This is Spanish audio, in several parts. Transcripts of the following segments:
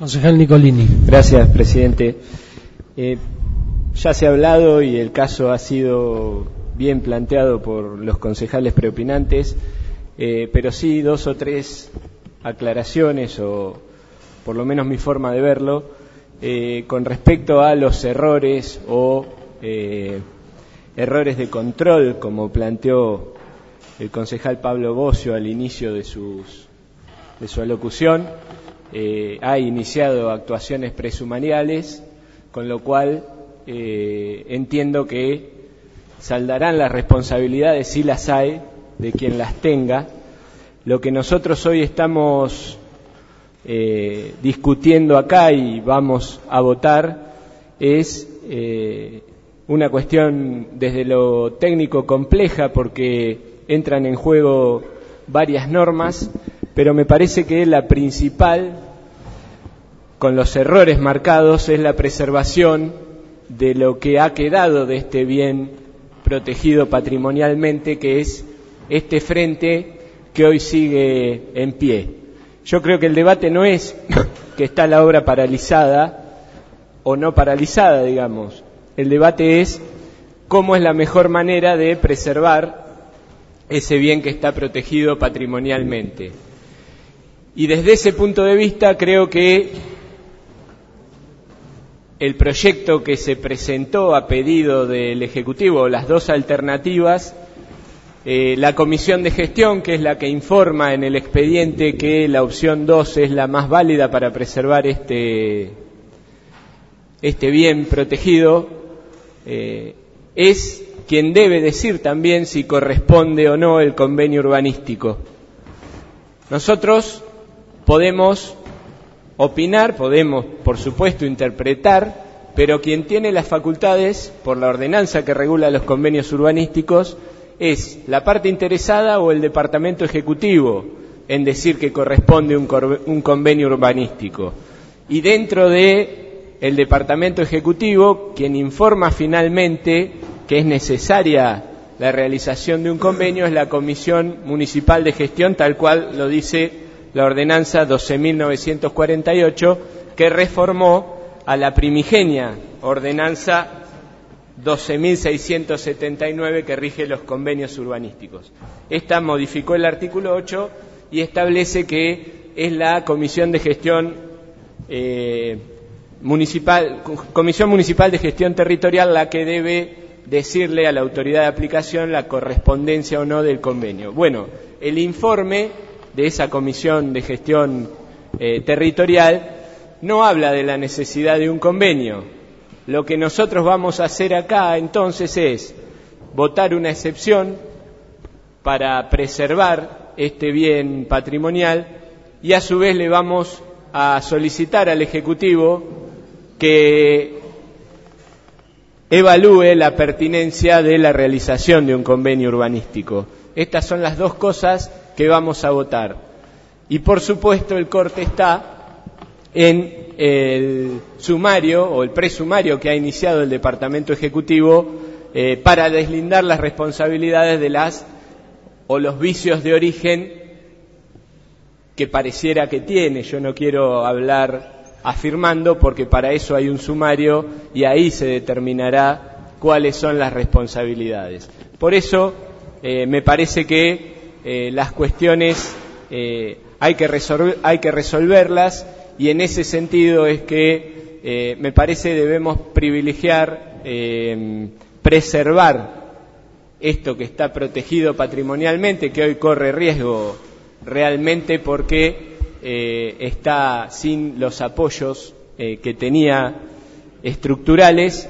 Concejal Nicolini. Gracias, presidente. Ya se ha hablado y el caso ha sido bien planteado por los concejales preopinantes, pero sí 2 o 3 aclaraciones, o por lo menos mi forma de verlo, con respecto a los errores o errores de control, como planteó el concejal Pablo Bocio al inicio de su alocución. Ha iniciado actuaciones presumariales, con lo cual entiendo que saldarán las responsabilidades, si las hay, de quien las tenga. Lo que nosotros hoy estamos discutiendo acá y vamos a votar es una cuestión desde lo técnico compleja, porque entran en juego varias normas, pero me parece que la principal, con los errores marcados, es la preservación de lo que ha quedado de este bien protegido patrimonialmente, que es este frente que hoy sigue en pie. Yo creo que el debate no es que está la obra paralizada o no paralizada, digamos. El debate es cómo es la mejor manera de preservar ese bien que está protegido patrimonialmente. Y desde ese punto de vista creo que el proyecto que se presentó a pedido del Ejecutivo, las 2 alternativas, la comisión de gestión, que es la que informa en el expediente que la opción 2 es la más válida para preservar este bien protegido, es quien debe decir también si corresponde o no el convenio urbanístico. Nosotros podemos opinar, podemos, por supuesto, interpretar, pero quien tiene las facultades, por la ordenanza que regula los convenios urbanísticos, es la parte interesada o el Departamento Ejecutivo en decir que corresponde un convenio urbanístico. Y dentro de el Departamento Ejecutivo, quien informa finalmente que es necesaria la realización de un convenio es la Comisión Municipal de Gestión, tal cual lo dice la ordenanza 12.948, que reformó a la primigenia ordenanza 12.679 que rige los convenios urbanísticos. Esta modificó el artículo 8 y establece que es la Comisión de Gestión Comisión Municipal de Gestión Territorial la que debe decirle a la autoridad de aplicación la correspondencia o no del convenio. Bueno, el informe de esa Comisión de Gestión Territorial no habla de la necesidad de un convenio. Lo que nosotros vamos a hacer acá entonces es votar una excepción para preservar este bien patrimonial y a su vez le vamos a solicitar al Ejecutivo que evalúe la pertinencia de la realización de un convenio urbanístico. Estas son las 2 cosas que vamos a votar. Y por supuesto el corte está en el sumario o el presumario que ha iniciado el Departamento Ejecutivo para deslindar las responsabilidades de los vicios de origen que pareciera que tiene. Yo no quiero hablar afirmando, porque para eso hay un sumario y ahí se determinará cuáles son las responsabilidades. Por eso me parece que las cuestiones hay que resolverlas, y en ese sentido es que me parece debemos privilegiar preservar esto que está protegido patrimonialmente, que hoy corre riesgo realmente porque está sin los apoyos que tenía estructurales,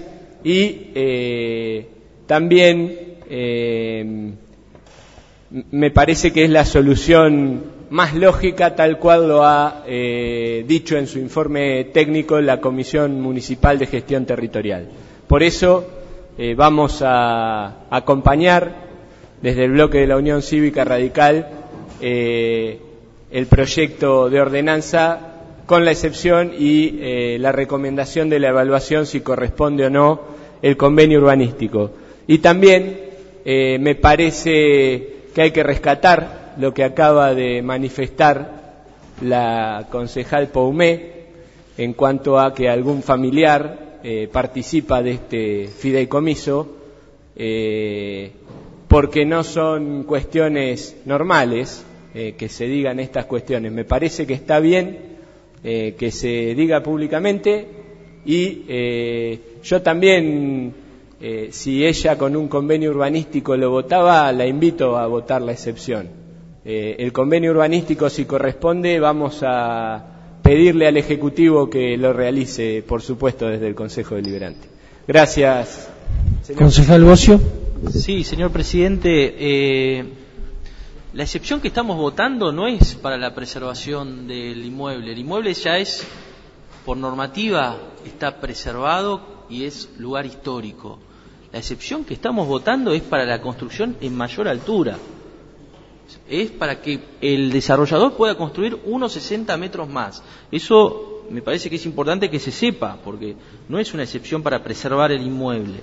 y también me parece que es la solución más lógica, tal cual lo ha dicho en su informe técnico la Comisión Municipal de Gestión Territorial. Por eso vamos a acompañar desde el bloque de la Unión Cívica Radical el proyecto de ordenanza, con la excepción y la recomendación de la evaluación si corresponde o no el convenio urbanístico. Y también me parece que hay que rescatar lo que acaba de manifestar la concejal Poumé, en cuanto a que algún familiar participa de este fideicomiso, porque no son cuestiones normales que se digan estas cuestiones. Me parece que está bien que se diga públicamente y yo también, si ella con un convenio urbanístico lo votaba, la invito a votar la excepción. El convenio urbanístico, si corresponde, vamos a pedirle al Ejecutivo que lo realice, por supuesto, desde el Consejo Deliberante. Gracias, señor. Concejal Bocio. Sí, señor presidente, la excepción que estamos votando no es para la preservación del inmueble. El inmueble ya es, por normativa, está preservado y es lugar histórico. La excepción que estamos votando es para la construcción en mayor altura. Es para que el desarrollador pueda construir unos 60 metros más. Eso me parece que es importante que se sepa, porque no es una excepción para preservar el inmueble.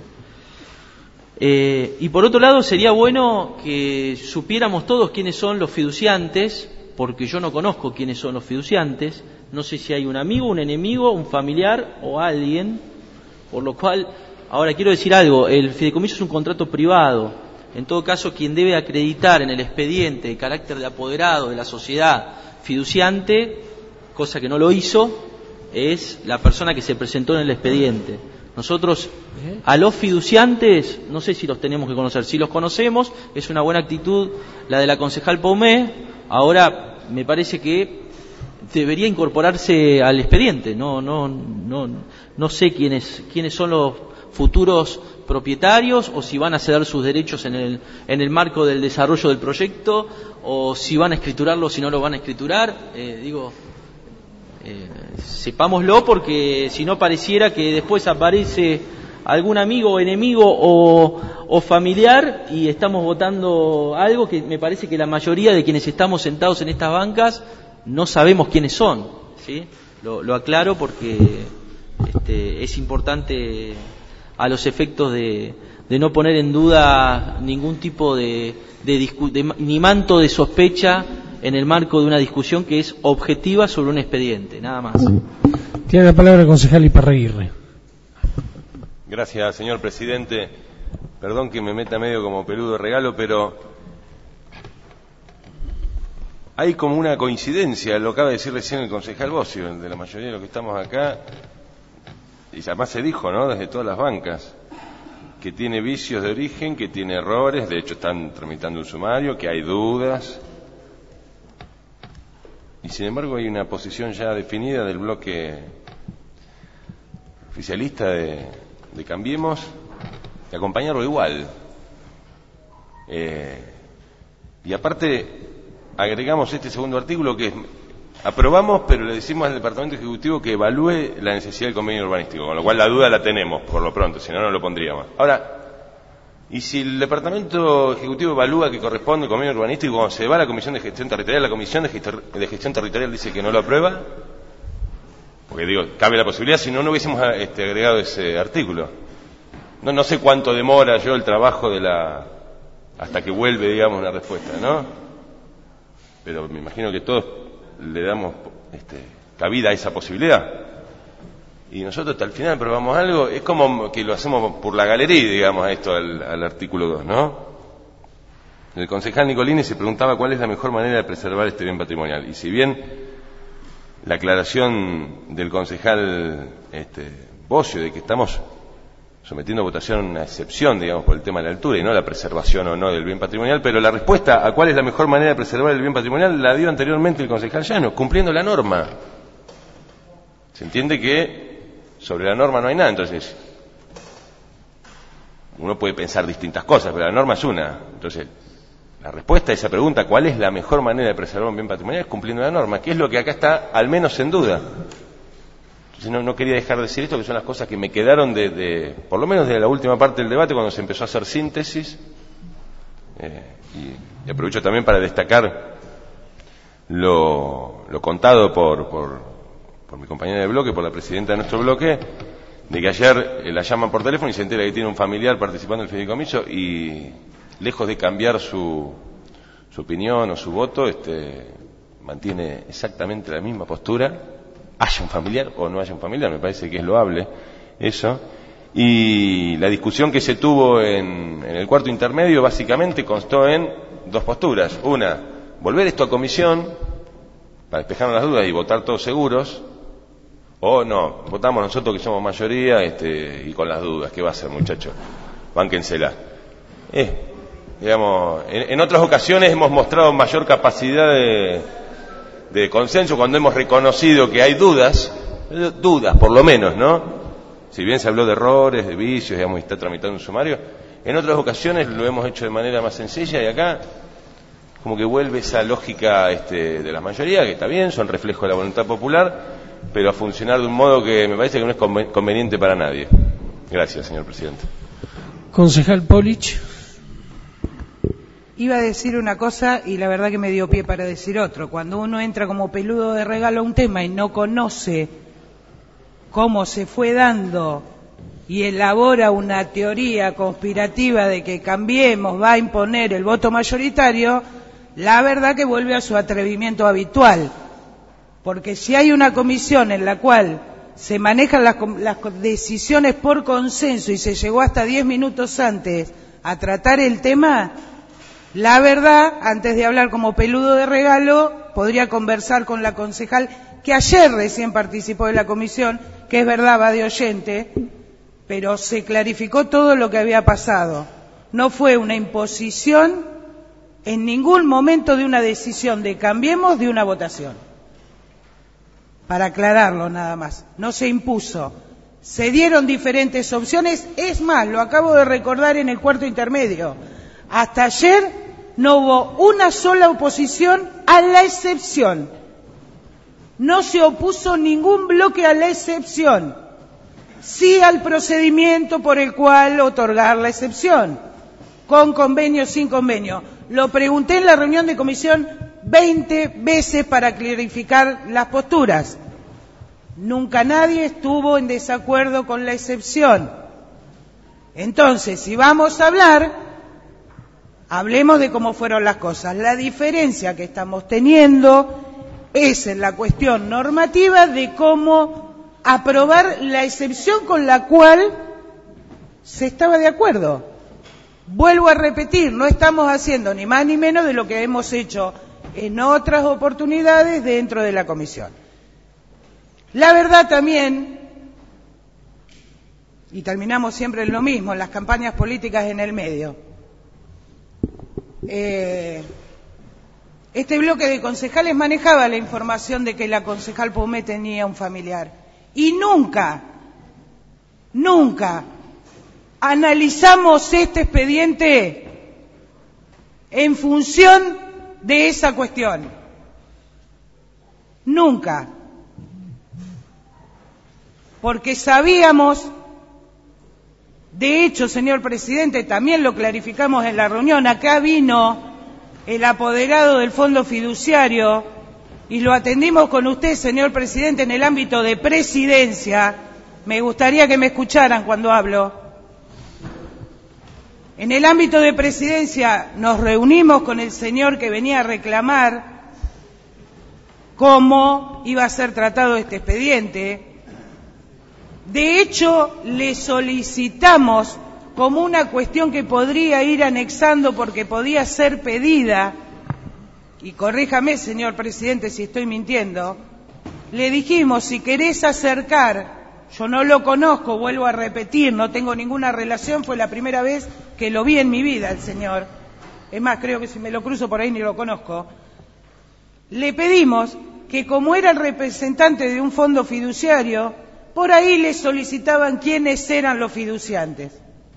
Y por otro lado, sería bueno que supiéramos todos quiénes son los fiduciantes, porque yo no conozco quiénes son los fiduciantes. No sé si hay un amigo, un enemigo, un familiar o alguien. Por lo cual, ahora quiero decir algo, el fideicomiso es un contrato privado. En todo caso, quien debe acreditar en el expediente el carácter de apoderado de la sociedad fiduciante, cosa que no lo hizo, es la persona que se presentó en el expediente. Nosotros a los fiduciantes no sé si los tenemos que conocer. Si los conocemos, es una buena actitud la de la concejal Paumé. Ahora me parece que debería incorporarse al expediente. No sé quiénes son los futuros propietarios, o si van a ceder sus derechos en el marco del desarrollo del proyecto, o si van a escriturarlo o si no lo van a escriturar. Sepámoslo, porque si no pareciera que después aparece algún amigo o enemigo o familiar y estamos votando algo que me parece que la mayoría de quienes estamos sentados en estas bancas no sabemos quiénes son, ¿sí? Lo aclaro porque es importante a los efectos de no poner en duda ningún tipo ni manto de sospecha en el marco de una discusión que es objetiva sobre un expediente, nada más. Tiene la palabra el concejal Iparraguirre. Gracias, señor presidente. Perdón que me meta medio como peludo de regalo, pero hay como una coincidencia, lo acaba de decir recién el concejal Bocio, de la mayoría de los que estamos acá, y además se dijo, ¿no?, desde todas las bancas, que tiene vicios de origen, que tiene errores, de hecho están tramitando un sumario, que hay dudas. Y sin embargo hay una posición ya definida del bloque oficialista de Cambiemos, de acompañarlo igual. Y aparte agregamos este segundo artículo que es, aprobamos, pero le decimos al Departamento Ejecutivo que evalúe la necesidad del convenio urbanístico, con lo cual la duda la tenemos por lo pronto, si no, no lo pondríamos. Ahora, y si el Departamento Ejecutivo evalúa que corresponde el convenio urbanístico, cuando se va a la Comisión de Gestión Territorial, la Comisión de Gestión Territorial dice que no lo aprueba, porque digo, cabe la posibilidad, si no, no hubiésemos agregado ese artículo. No sé cuánto demora yo el trabajo hasta que vuelve, digamos, una respuesta, ¿no? Pero me imagino que todos le damos cabida a esa posibilidad. Y nosotros hasta el final probamos algo, es como que lo hacemos por la galería, digamos, a esto al artículo 2, ¿no? El concejal Nicolini se preguntaba cuál es la mejor manera de preservar este bien patrimonial. Y si bien la aclaración del concejal Bocio de que estamos sometiendo a votación una excepción, digamos, por el tema de la altura y no la preservación o no del bien patrimonial, pero la respuesta a cuál es la mejor manera de preservar el bien patrimonial la dio anteriormente el concejal Llano, cumpliendo la norma. Se entiende que sobre la norma no hay nada, entonces uno puede pensar distintas cosas, pero la norma es una. Entonces, la respuesta a esa pregunta, ¿cuál es la mejor manera de preservar un bien patrimonial? Es cumpliendo la norma, que es lo que acá está al menos en duda. Entonces no quería dejar de decir esto, que son las cosas que me quedaron por lo menos de la última parte del debate, cuando se empezó a hacer síntesis. Y aprovecho también para destacar lo contado por mi compañera de bloque, por la presidenta de nuestro bloque, de que ayer la llaman por teléfono y se entera que tiene un familiar participando en el fideicomiso y lejos de cambiar su opinión o su voto, mantiene exactamente la misma postura haya un familiar o no haya un familiar, me parece que es loable eso. Y la discusión que se tuvo en el cuarto intermedio básicamente constó en dos posturas. Una, volver esto a comisión para despejar las dudas y votar todos seguros, o no, votamos nosotros que somos mayoría y con las dudas. ¿Qué va a hacer, muchachos? Bánquensela. Digamos, en otras ocasiones hemos mostrado mayor capacidad de consenso cuando hemos reconocido que hay dudas por lo menos, ¿no? Si bien se habló de errores, de vicios, digamos, y está tramitando un sumario, en otras ocasiones lo hemos hecho de manera más sencilla, y acá como que vuelve esa lógica de la mayoría, que está bien, son reflejo de la voluntad popular, pero a funcionar de un modo que me parece que no es conveniente para nadie. Gracias, señor presidente. Concejal Polich. Iba a decir una cosa y la verdad que me dio pie para decir otro. Cuando uno entra como peludo de regalo a un tema y no conoce cómo se fue dando y elabora una teoría conspirativa de que Cambiemos va a imponer el voto mayoritario, la verdad que vuelve a su atrevimiento habitual. Porque si hay una comisión en la cual se manejan las decisiones por consenso y se llegó hasta 10 minutos antes a tratar el tema, la verdad, antes de hablar como peludo de regalo, podría conversar con la concejal que ayer recién participó de la comisión, que es verdad, va de oyente, pero se clarificó todo lo que había pasado. No fue una imposición en ningún momento de una decisión de Cambiemos de una votación. Para aclararlo nada más, no se impuso. Se dieron diferentes opciones, es más, lo acabo de recordar en el cuarto intermedio. Hasta ayer no hubo una sola oposición a la excepción. No se opuso ningún bloque a la excepción. Sí al procedimiento por el cual otorgar la excepción, con convenio, sin convenio. Lo pregunté en la reunión de comisión 20 veces para clarificar las posturas. Nunca nadie estuvo en desacuerdo con la excepción. Entonces, si vamos a hablar, hablemos de cómo fueron las cosas. La diferencia que estamos teniendo es en la cuestión normativa de cómo aprobar la excepción con la cual se estaba de acuerdo. Vuelvo a repetir, no estamos haciendo ni más ni menos de lo que hemos hecho en otras oportunidades dentro de la comisión. La verdad también, y terminamos siempre en lo mismo, en las campañas políticas en el medio. Este bloque de concejales manejaba la información de que la concejal Paumé tenía un familiar. Y nunca analizamos este expediente en función de esa cuestión. Nunca. Porque sabíamos, de hecho, señor presidente, también lo clarificamos en la reunión, acá vino el apoderado del fondo fiduciario y lo atendimos con usted, señor presidente, en el ámbito de presidencia. Me gustaría que me escucharan cuando hablo. En el ámbito de presidencia nos reunimos con el señor que venía a reclamar cómo iba a ser tratado este expediente. De hecho, le solicitamos como una cuestión que podría ir anexando porque podía ser pedida, y corríjame, señor presidente, si estoy mintiendo, le dijimos, si querés acercar, yo no lo conozco, vuelvo a repetir, no tengo ninguna relación, fue la primera vez que lo vi en mi vida el señor, es más, creo que si me lo cruzo por ahí ni lo conozco, le pedimos que como era el representante de un fondo fiduciario, por ahí le solicitaban quiénes eran los fiduciantes.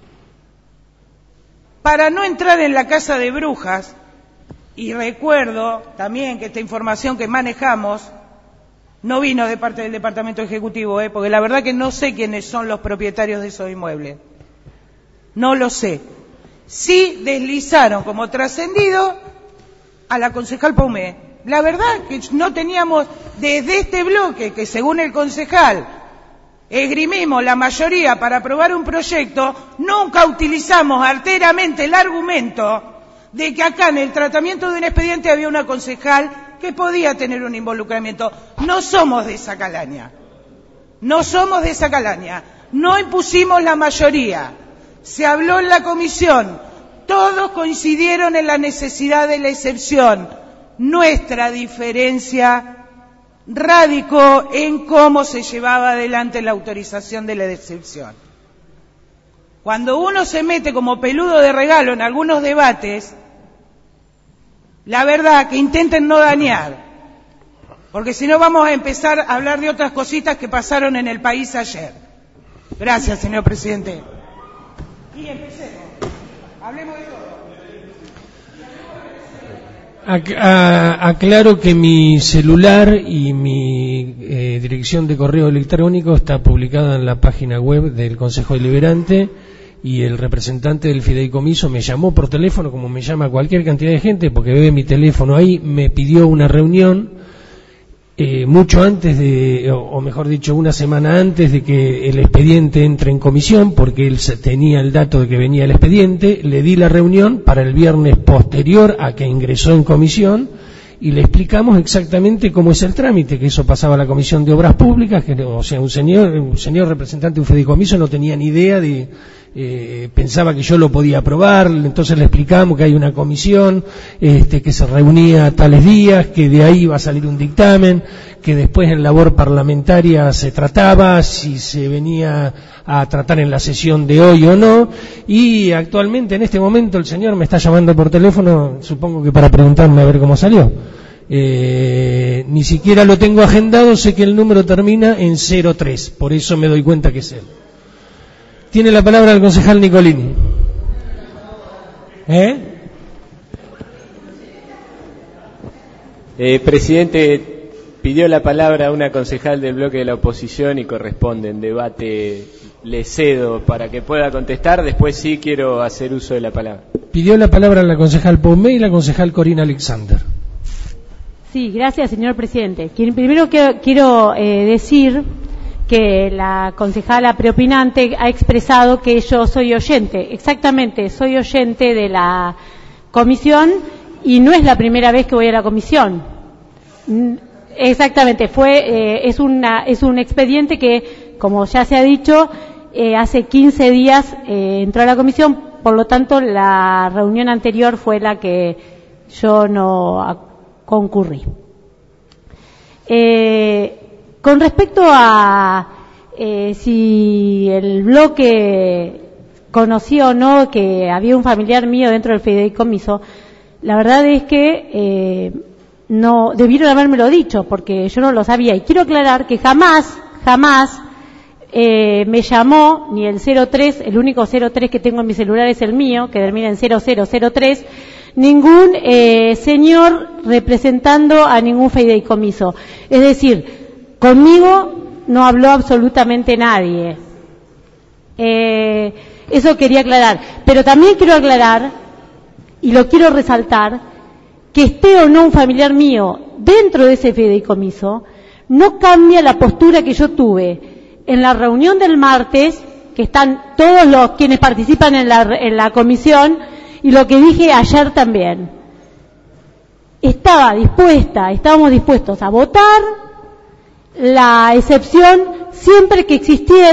Para no entrar en la casa de brujas, y recuerdo también que esta información que manejamos no vino de parte del Departamento Ejecutivo, porque la verdad que no sé quiénes son los propietarios de esos inmuebles. No lo sé. Sí deslizaron como trascendido a la concejal Paumé. La verdad que no teníamos desde este bloque, que según el concejal esgrimimos la mayoría para aprobar un proyecto, nunca utilizamos arteramente el argumento de que acá en el tratamiento de un expediente había una concejal que podía tener un involucramiento. No somos de esa calaña. No somos de esa calaña. No impusimos la mayoría. Se habló en la comisión. Todos coincidieron en la necesidad de la excepción. Nuestra diferencia radicó en cómo se llevaba adelante la autorización de la excepción. Cuando uno se mete como peludo de regalo en algunos debates, la verdad que intenten no dañar, porque si no vamos a empezar a hablar de otras cositas que pasaron en el país ayer. Gracias, señor presidente. Y empecemos. Hablemos de todo. Aclaro que mi celular y mi dirección de correo electrónico está publicada en la página web del Consejo Deliberante, y el representante del fideicomiso me llamó por teléfono, como me llama cualquier cantidad de gente, porque ve mi teléfono ahí, me pidió una reunión mucho antes o mejor dicho, una semana antes de que el expediente entre en comisión, porque él tenía el dato de que venía el expediente. Le di la reunión para el viernes posterior a que ingresó en comisión y le explicamos exactamente cómo es el trámite, que eso pasaba a la Comisión de Obras Públicas, que, o sea, un señor representante de un fideicomiso no tenía ni idea pensaba que yo lo podía aprobar. Entonces le explicamos que hay una comisión que se reunía tales días, que de ahí iba a salir un dictamen, que después en labor parlamentaria se trataba si se venía a tratar en la sesión de hoy o no. Y actualmente, en este momento, el señor me está llamando por teléfono, supongo que para preguntarme a ver cómo salió. Ni siquiera lo tengo agendado, sé que el número termina en 03, por eso me doy cuenta que es él. Tiene la palabra el concejal Nicolini. Presidente, pidió la palabra una concejal del bloque de la oposición y corresponde en debate. Le cedo para que pueda contestar, después sí quiero hacer uso de la palabra. Pidió la palabra la concejal Pomé y la concejal Corina Alexander. Sí, gracias, señor presidente. Primero quiero decir que la concejala preopinante ha expresado que yo soy oyente. Exactamente, soy oyente de la comisión y no es la primera vez que voy a la comisión. Exactamente, es un expediente que, como ya se ha dicho, hace 15 días entró a la comisión, por lo tanto la reunión anterior fue la que yo no concurrí. Con respecto a si el bloque conocía o no que había un familiar mío dentro del fideicomiso, la verdad es que no debieron habérmelo dicho, porque yo no lo sabía. Y quiero aclarar que jamás me llamó ni el 03, el único 03 que tengo en mi celular es el mío, que termina en 0003, ningún señor representando a ningún fideicomiso. Es decir, conmigo no habló absolutamente nadie. Eso quería aclarar. Pero también quiero aclarar, y lo quiero resaltar, que esté o no un familiar mío dentro de ese fideicomiso, no cambia la postura que yo tuve en la reunión del martes, que están todos los quienes participan en la comisión, y lo que dije ayer también. Estábamos dispuestos a votar la excepción siempre que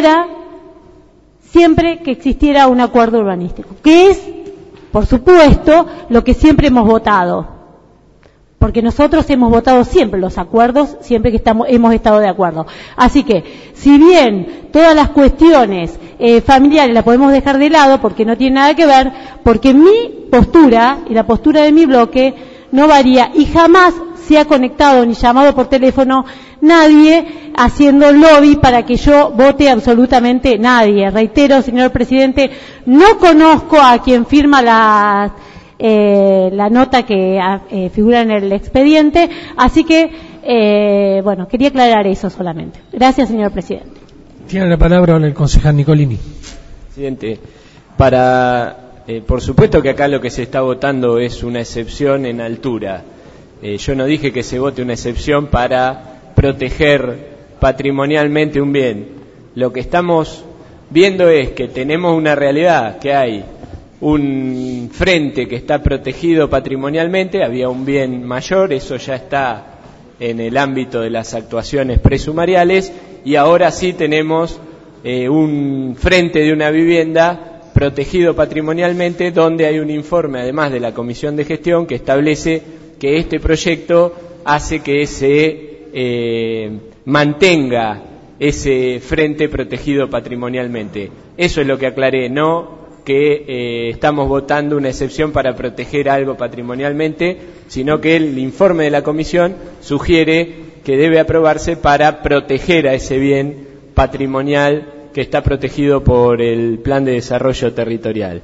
existiera un acuerdo urbanístico, que es, por supuesto, lo que siempre hemos votado, porque nosotros hemos votado siempre los acuerdos, siempre que hemos estado de acuerdo. Así que, si bien todas las cuestiones familiares las podemos dejar de lado, porque no tiene nada que ver, porque mi postura y la postura de mi bloque no varía, y jamás se ha conectado ni llamado por teléfono nadie haciendo lobby para que yo vote absolutamente nadie. Reitero, señor presidente, no conozco a quien firma la nota que figura en el expediente, así que, quería aclarar eso solamente. Gracias, señor presidente. Tiene la palabra el concejal Nicolini. Presidente, por supuesto que acá lo que se está votando es una excepción en altura. Yo no dije que se vote una excepción para proteger patrimonialmente un bien. Lo que estamos viendo es que tenemos una realidad, que hay un frente que está protegido patrimonialmente, había un bien mayor, eso ya está en el ámbito de las actuaciones presumariales, y ahora sí tenemos un frente de una vivienda protegido patrimonialmente, donde hay un informe, además de la Comisión de Gestión, que establece que este proyecto hace que se mantenga ese frente protegido patrimonialmente. Eso es lo que aclaré, no que estamos votando una excepción para proteger algo patrimonialmente, sino que el informe de la Comisión sugiere que debe aprobarse para proteger a ese bien patrimonial que está protegido por el Plan de Desarrollo Territorial.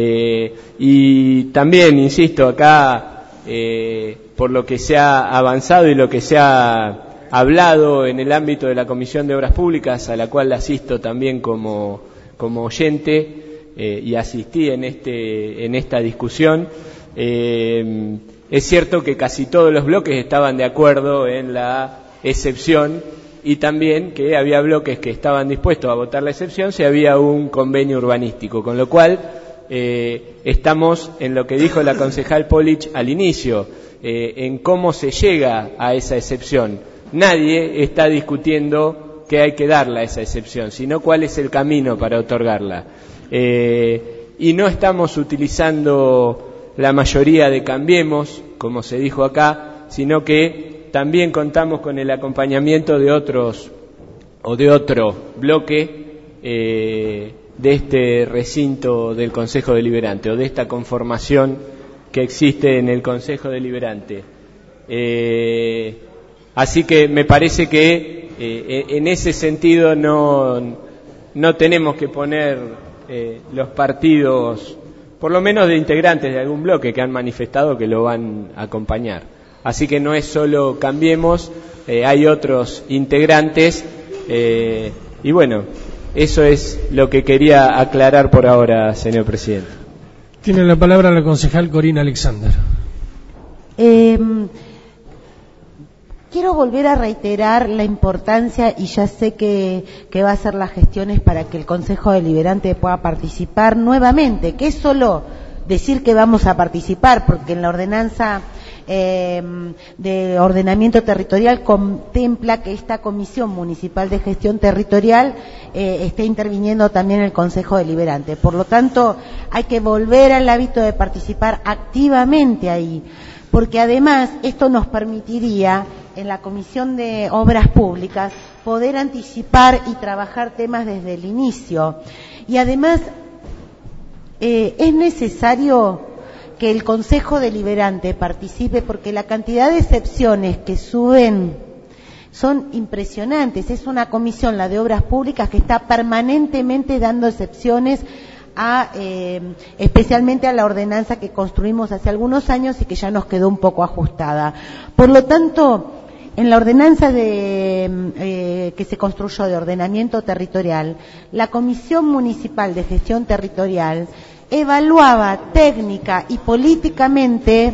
Y también, insisto, acá, por lo que se ha avanzado y lo que se ha hablado en el ámbito de la Comisión de Obras Públicas, a la cual asisto también como oyente, y asistí en esta discusión, es cierto que casi todos los bloques estaban de acuerdo en la excepción, y también que había bloques que estaban dispuestos a votar la excepción si había un convenio urbanístico, con lo cual estamos en lo que dijo la concejal Polich al inicio, en cómo se llega a esa excepción. Nadie está discutiendo que hay que darla esa excepción, sino cuál es el camino para otorgarla. Y no estamos utilizando la mayoría de Cambiemos, como se dijo acá, sino que también contamos con el acompañamiento de otros o de otro bloque de este recinto del Consejo Deliberante, o de esta conformación que existe en el Consejo Deliberante. Así que me parece que en ese sentido no tenemos que poner los partidos, por lo menos de integrantes de algún bloque que han manifestado que lo van a acompañar. Así que no es solo Cambiemos, hay otros integrantes, y bueno, eso es lo que quería aclarar por ahora, señor presidente. Tiene la palabra la concejal Corina Alexander. Quiero volver a reiterar la importancia, y ya sé que va a hacer las gestiones para que el Consejo Deliberante pueda participar nuevamente, que es solo decir que vamos a participar, porque en la ordenanza de ordenamiento territorial contempla que esta Comisión Municipal de Gestión Territorial esté interviniendo también en el Consejo Deliberante. Por lo tanto, hay que volver al hábito de participar activamente ahí, porque además esto nos permitiría en la Comisión de Obras Públicas poder anticipar y trabajar temas desde el inicio. Y además es necesario que el Consejo Deliberante participe, porque la cantidad de excepciones que suben son impresionantes. Es una comisión, la de Obras Públicas, que está permanentemente dando excepciones especialmente a la ordenanza que construimos hace algunos años y que ya nos quedó un poco ajustada. Por lo tanto, en la ordenanza que se construyó de ordenamiento territorial, la Comisión Municipal de Gestión Territorial evaluaba técnica y políticamente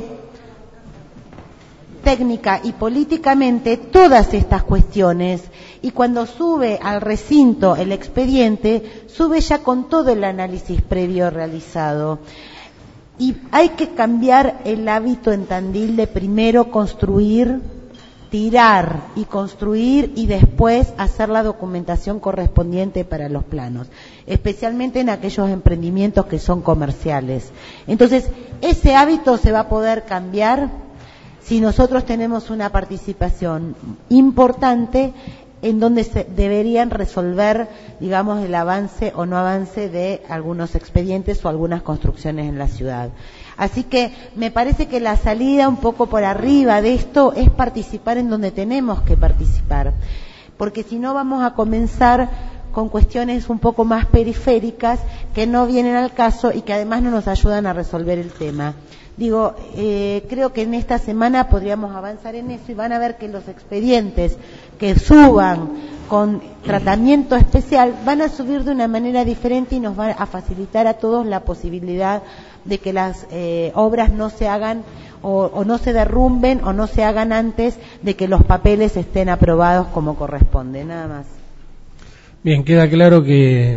todas estas cuestiones, y cuando sube al recinto el expediente, sube ya con todo el análisis previo realizado. Y hay que cambiar el hábito en Tandil de primero construir, tirar y construir, y después hacer la documentación correspondiente para los planos, especialmente en aquellos emprendimientos que son comerciales. Entonces, ese hábito se va a poder cambiar si nosotros tenemos una participación importante en donde se deberían resolver, digamos, el avance o no avance de algunos expedientes o algunas construcciones en la ciudad. Así que me parece que la salida un poco por arriba de esto es participar en donde tenemos que participar, porque si no vamos a comenzar con cuestiones un poco más periféricas que no vienen al caso y que además no nos ayudan a resolver el tema. Digo, creo que en esta semana podríamos avanzar en eso, y van a ver que los expedientes que suban con tratamiento especial van a subir de una manera diferente y nos va a facilitar a todos la posibilidad de que las obras no se hagan o no se derrumben o no se hagan antes de que los papeles estén aprobados como corresponde. Nada más. Bien, queda claro que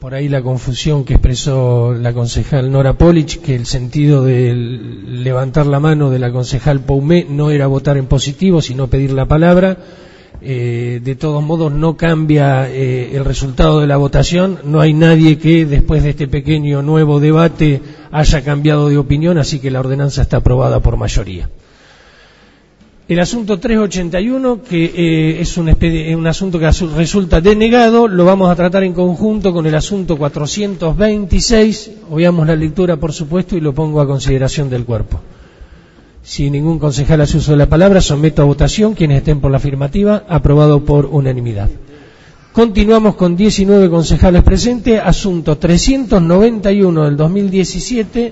por ahí la confusión que expresó la concejal Nora Polich, que el sentido de levantar la mano de la concejal Poumé no era votar en positivo, sino pedir la palabra. De todos modos no cambia el resultado de la votación, no hay nadie que después de este pequeño nuevo debate haya cambiado de opinión, así que la ordenanza está aprobada por mayoría. El asunto 381, que es un asunto que resulta denegado, lo vamos a tratar en conjunto con el asunto 426. Obviamos la lectura, por supuesto, y lo pongo a consideración del cuerpo. Si ningún concejal hace uso de la palabra, someto a votación. Quienes estén por la afirmativa, aprobado por unanimidad. Continuamos con 19 concejales presentes. Asunto 391 del 2017.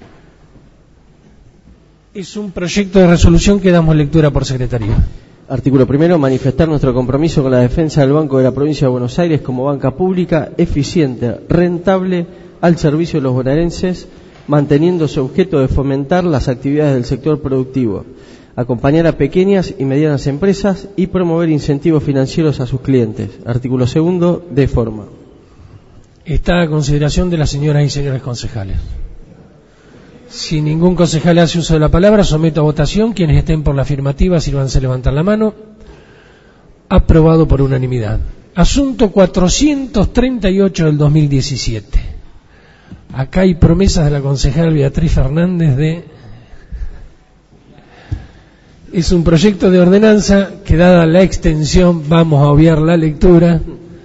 Es un proyecto de resolución que damos lectura por secretaría. Artículo primero, manifestar nuestro compromiso con la defensa del Banco de la Provincia de Buenos Aires como banca pública, eficiente, rentable, al servicio de los bonaerenses, manteniendo su objeto de fomentar las actividades del sector productivo, acompañar a pequeñas y medianas empresas y promover incentivos financieros a sus clientes. Artículo segundo, de forma. Está a consideración de las señoras y señores concejales. Si ningún concejal hace uso de la palabra, someto a votación. Quienes estén por la afirmativa, sírvanse a levantar la mano. Aprobado por unanimidad. Asunto 438 del 2017. Acá hay promesas de la concejal Beatriz Fernández Es un proyecto de ordenanza que, dada la extensión, vamos a obviar la lectura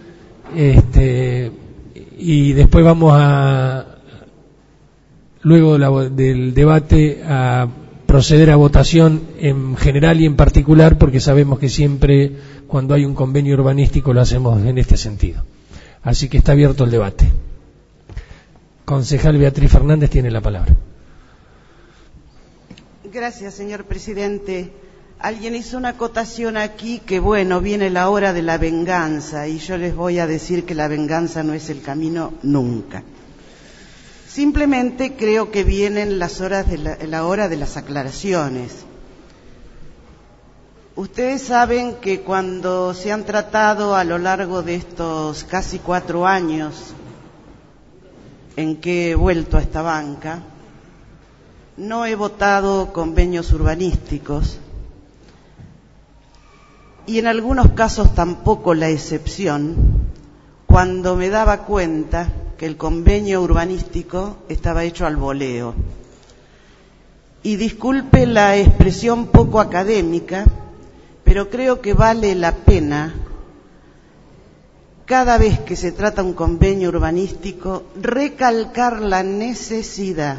y después vamos a, luego del debate, a proceder a votación en general y en particular, porque sabemos que siempre cuando hay un convenio urbanístico lo hacemos en este sentido. Así que está abierto el debate. Concejal Beatriz Fernández tiene la palabra. Gracias, señor presidente. Alguien hizo una acotación aquí que, bueno, viene la hora de la venganza, y yo les voy a decir que la venganza no es el camino nunca. Simplemente creo que vienen la hora de las aclaraciones. Ustedes saben que cuando se han tratado a lo largo de estos casi 4 años en que he vuelto a esta banca, no he votado convenios urbanísticos y en algunos casos tampoco la excepción, cuando me daba cuenta que el convenio urbanístico estaba hecho al voleo. Y disculpe la expresión poco académica, pero creo que vale la pena, cada vez que se trata un convenio urbanístico, recalcar la necesidad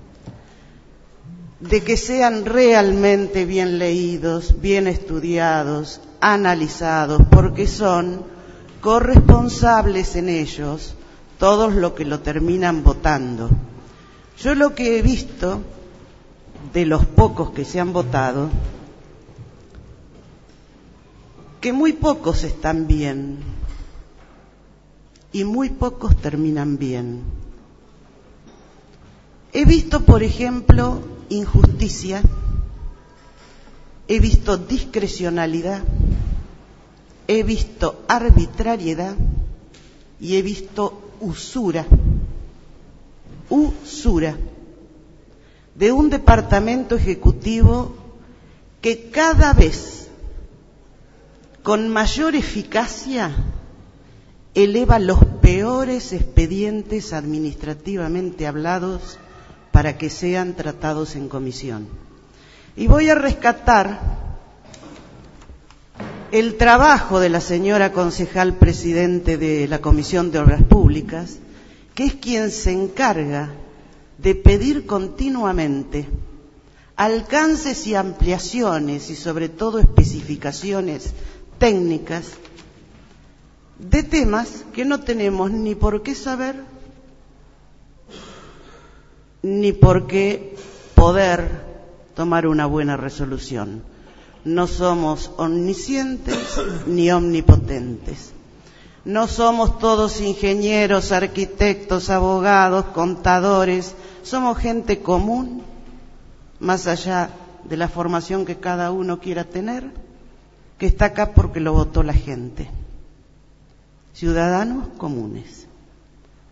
de que sean realmente bien leídos, bien estudiados, analizados, porque son corresponsables en ellos todos los que lo terminan votando. Yo lo que he visto de los pocos que se han votado, que muy pocos están bien y muy pocos terminan bien. He visto, por ejemplo, injusticia, he visto discrecionalidad, he visto arbitrariedad y he visto usura de un departamento ejecutivo que cada vez con mayor eficacia eleva los peores expedientes administrativamente hablados para que sean tratados en comisión. Y voy a rescatar el trabajo de la señora concejal presidente de la Comisión de Obras Públicas, que es quien se encarga de pedir continuamente alcances y ampliaciones y sobre todo especificaciones técnicas de temas que no tenemos ni por qué saber ni por qué poder tomar una buena resolución. No somos omniscientes ni omnipotentes. No somos todos ingenieros, arquitectos, abogados, contadores. Somos gente común, más allá de la formación que cada uno quiera tener, que está acá porque lo votó la gente. Ciudadanos comunes.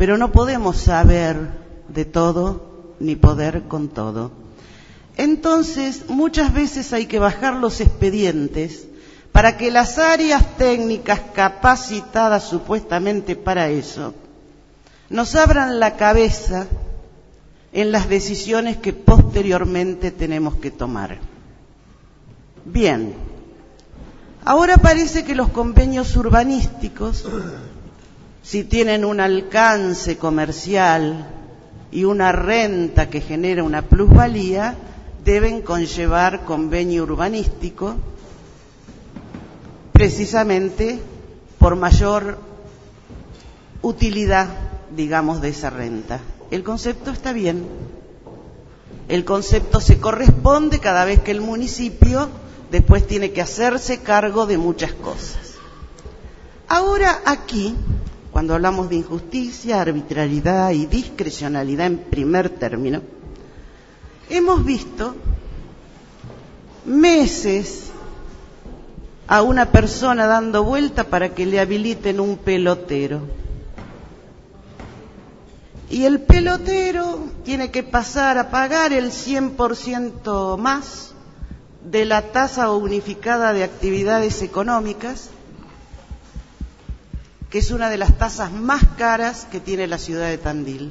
pero no podemos saber de todo ni poder con todo. Entonces, muchas veces hay que bajar los expedientes para que las áreas técnicas capacitadas supuestamente para eso nos abran la cabeza en las decisiones que posteriormente tenemos que tomar. Bien, ahora parece que los convenios urbanísticos, si tienen un alcance comercial y una renta que genera una plusvalía, deben conllevar convenio urbanístico, precisamente por mayor utilidad, digamos, de esa renta. El concepto está bien. El concepto se corresponde cada vez que el municipio después tiene que hacerse cargo de muchas cosas. Ahora aquí, cuando hablamos de injusticia, arbitrariedad y discrecionalidad en primer término, hemos visto meses a una persona dando vuelta para que le habiliten un pelotero. Y el pelotero tiene que pasar a pagar el 100% más de la tasa unificada de actividades económicas, que es una de las tasas más caras que tiene la ciudad de Tandil.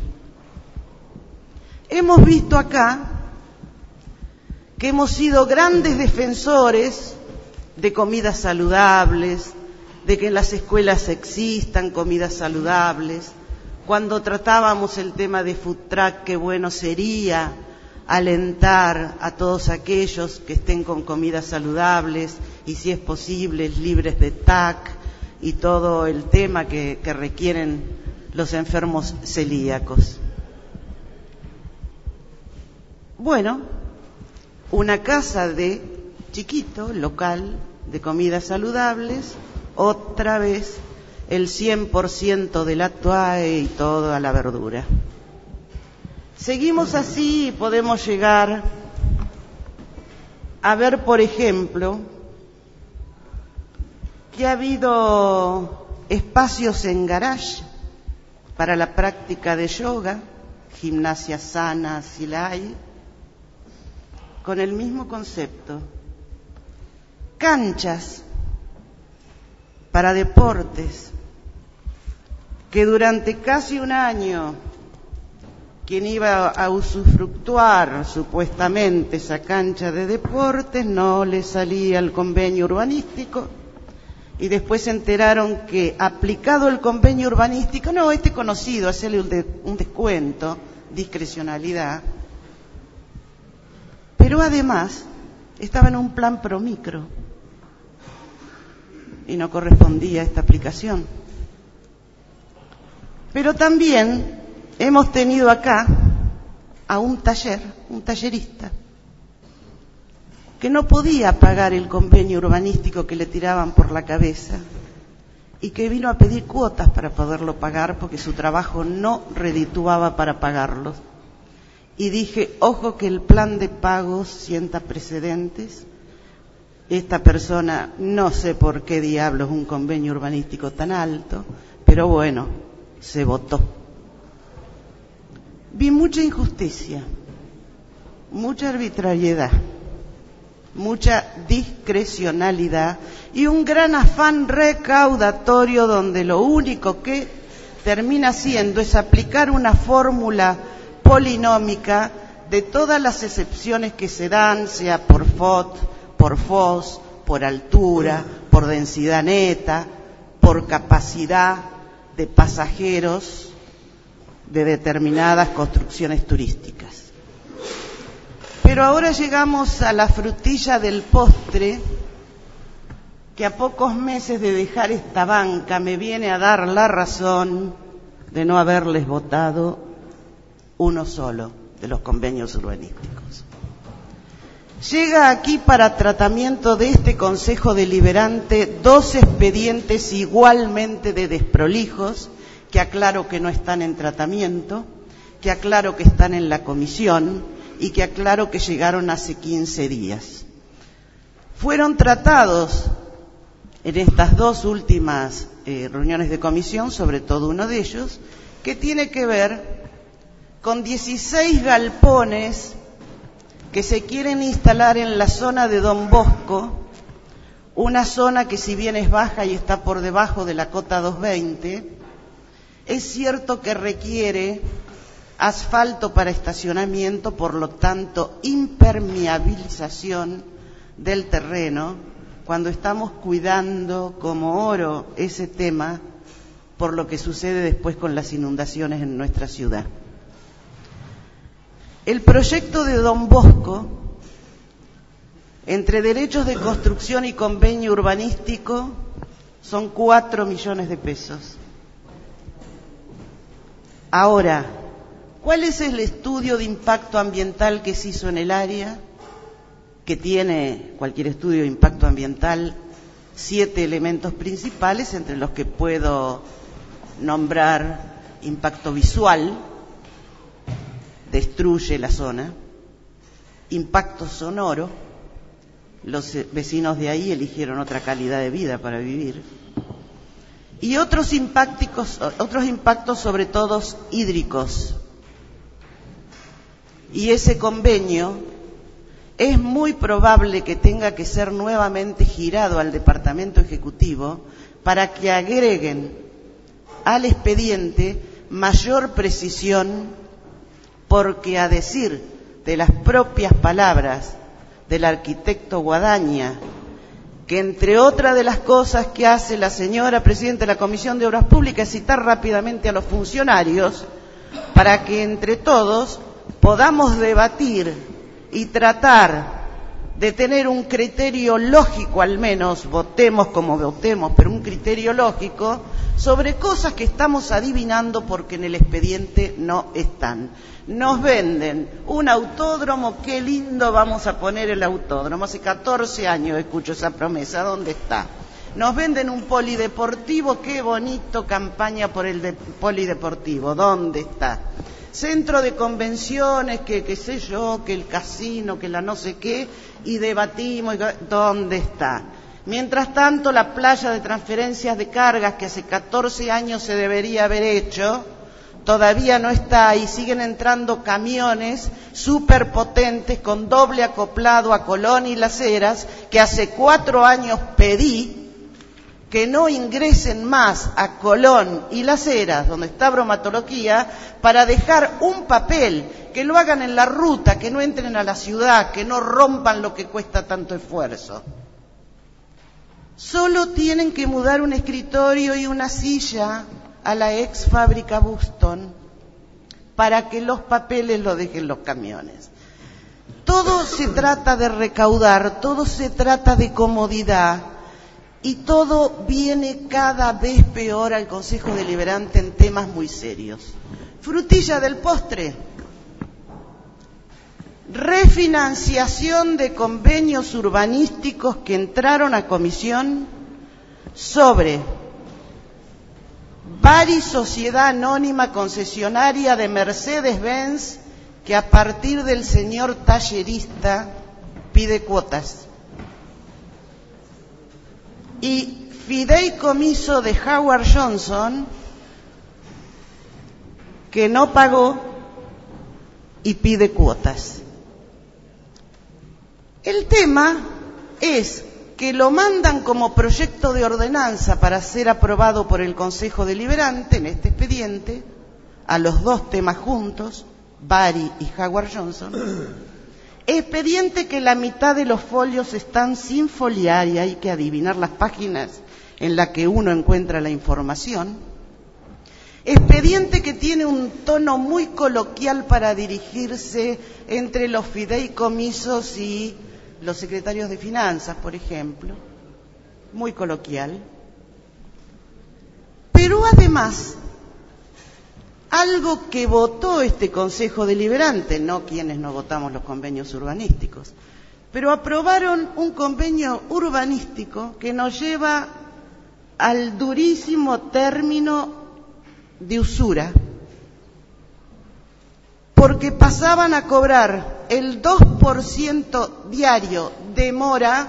Hemos visto acá que hemos sido grandes defensores de comidas saludables, de que en las escuelas existan comidas saludables. Cuando tratábamos el tema de food truck, qué bueno sería alentar a todos aquellos que estén con comidas saludables y, si es posible, libres de TAC y todo el tema que requieren los enfermos celíacos. Bueno, una casa de chiquito, local, de comidas saludables, otra vez el 100% de la toalla y toda la verdura. Seguimos así y podemos llegar a ver, por ejemplo, que ha habido espacios en garage para la práctica de yoga, gimnasia sana, si la hay, con el mismo concepto. Canchas para deportes, que durante casi un año quien iba a usufructuar supuestamente esa cancha de deportes no le salía el convenio urbanístico, y después se enteraron que, aplicado el convenio urbanístico, no, este conocido, hacerle un descuento, discrecionalidad, pero además estaba en un plan Promicro y no correspondía a esta aplicación. Pero también hemos tenido acá a un tallerista, que no podía pagar el convenio urbanístico que le tiraban por la cabeza y que vino a pedir cuotas para poderlo pagar porque su trabajo no redituaba para pagarlos. Y dije, ojo que el plan de pagos sienta precedentes. Esta persona, no sé por qué diablos un convenio urbanístico tan alto, pero bueno, se votó. Vi mucha injusticia, mucha arbitrariedad, mucha discrecionalidad y un gran afán recaudatorio donde lo único que termina siendo es aplicar una fórmula polinómica de todas las excepciones que se dan, sea por FOT, por FOS, por altura, por densidad neta, por capacidad de pasajeros de determinadas construcciones turísticas. Pero ahora llegamos a la frutilla del postre, que a pocos meses de dejar esta banca me viene a dar la razón de no haberles votado uno solo de los convenios urbanísticos. Llega aquí para tratamiento de este Consejo Deliberante 2 expedientes igualmente de desprolijos, que aclaro que no están en tratamiento, que aclaro que están en la comisión y que aclaro que llegaron hace 15 días. Fueron tratados en estas 2 últimas reuniones de comisión, sobre todo uno de ellos, que tiene que ver con 16 galpones que se quieren instalar en la zona de Don Bosco, una zona que si bien es baja y está por debajo de la cota 220, es cierto que requiere asfalto para estacionamiento, por lo tanto impermeabilización del terreno, cuando estamos cuidando como oro ese tema por lo que sucede después con las inundaciones en nuestra ciudad. El proyecto de Don Bosco, entre derechos de construcción y convenio urbanístico, son 4 millones de pesos. Ahora, ¿cuál es el estudio de impacto ambiental que se hizo en el área? Que tiene cualquier estudio de impacto ambiental 7 elementos principales, entre los que puedo nombrar impacto visual, destruye la zona, impacto sonoro, los vecinos de ahí eligieron otra calidad de vida para vivir, y otros impactos sobre todo hídricos. Y ese convenio es muy probable que tenga que ser nuevamente girado al Departamento Ejecutivo para que agreguen al expediente mayor precisión, porque a decir de las propias palabras del arquitecto Guadaña, que entre otras de las cosas que hace la señora presidenta de la Comisión de Obras Públicas es citar rápidamente a los funcionarios para que entre todos podamos debatir y tratar de tener un criterio lógico, al menos votemos como votemos, pero un criterio lógico sobre cosas que estamos adivinando porque en el expediente no están. Nos venden un autódromo, qué lindo vamos a poner el autódromo. Hace 14 años escucho esa promesa, ¿dónde está? Nos venden un polideportivo, qué bonito, campaña por el polideportivo, ¿dónde está? Centro de convenciones, que qué sé yo, que el casino, que la no sé qué, y debatimos, ¿dónde está? Mientras tanto, la playa de transferencias de cargas, que hace 14 años se debería haber hecho, todavía no está, y siguen entrando camiones superpotentes con doble acoplado a Colón y Las Heras, que hace 4 años pedí que no ingresen más a Colón y Las Heras, donde está bromatología, para dejar un papel, que lo hagan en la ruta, que no entren a la ciudad, que no rompan lo que cuesta tanto esfuerzo. Solo tienen que mudar un escritorio y una silla a la ex fábrica Buston para que los papeles lo dejen los camiones. Todo se trata de recaudar, todo se trata de comodidad, y todo viene cada vez peor al Consejo Deliberante en temas muy serios. Frutilla del postre: refinanciación de convenios urbanísticos que entraron a comisión sobre Bari, Sociedad Anónima Concesionaria de Mercedes-Benz, que a partir del señor tallerista pide cuotas, y fideicomiso de Howard Johnson, que no pagó y pide cuotas. El tema es que lo mandan como proyecto de ordenanza para ser aprobado por el Consejo Deliberante en este expediente, a los 2 temas juntos, Bari y Howard Johnson, expediente que la mitad de los folios están sin foliar y hay que adivinar las páginas en las que uno encuentra la información, expediente que tiene un tono muy coloquial para dirigirse entre los fideicomisos y los secretarios de finanzas, por ejemplo, muy coloquial. Pero además, algo que votó este Consejo Deliberante, no quienes no votamos los convenios urbanísticos, pero aprobaron un convenio urbanístico que nos lleva al durísimo término de usura, porque pasaban a cobrar el 2% diario de mora,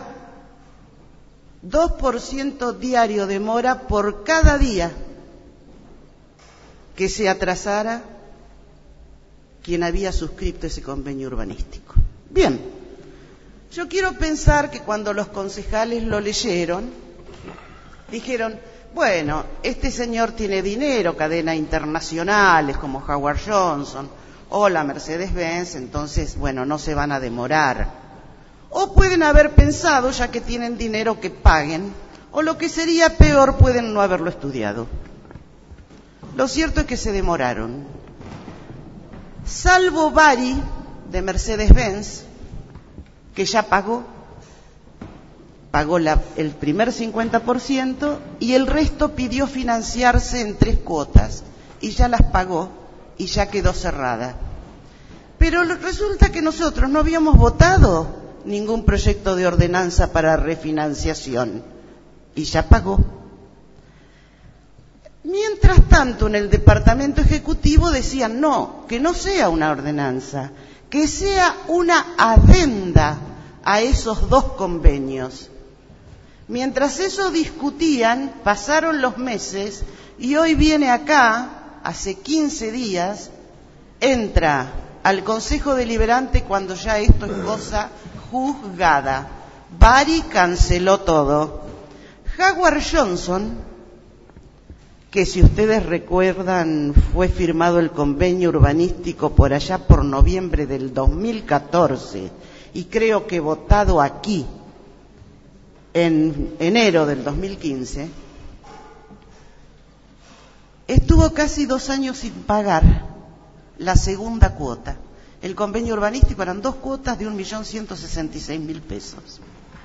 2% diario de mora por cada día que se atrasara quien había suscrito ese convenio urbanístico. Bien, yo quiero pensar que cuando los concejales lo leyeron, dijeron, bueno, este señor tiene dinero, cadenas internacionales como Howard Johnson o la Mercedes-Benz, entonces, bueno, no se van a demorar. O pueden haber pensado, ya que tienen dinero, que paguen, o lo que sería peor, pueden no haberlo estudiado. Lo cierto es que se demoraron. Salvo Bari, de Mercedes-Benz, que ya pagó el primer 50% y el resto pidió financiarse en 3 cuotas y ya las pagó y ya quedó cerrada. Pero resulta que nosotros no habíamos votado ningún proyecto de ordenanza para refinanciación y ya pagó. Mientras tanto, en el departamento ejecutivo decían no, que no sea una ordenanza, que sea una adenda a esos 2 convenios. Mientras eso discutían, pasaron los meses y hoy viene acá, hace 15 días, entra al Consejo Deliberante cuando ya esto es cosa juzgada. Bari canceló todo. Howard Johnson, que si ustedes recuerdan fue firmado el convenio urbanístico por allá por noviembre del 2014 y creo que votado aquí en enero del 2015, estuvo casi 2 años sin pagar la segunda cuota. El convenio urbanístico eran 2 cuotas de 1.166.000 pesos.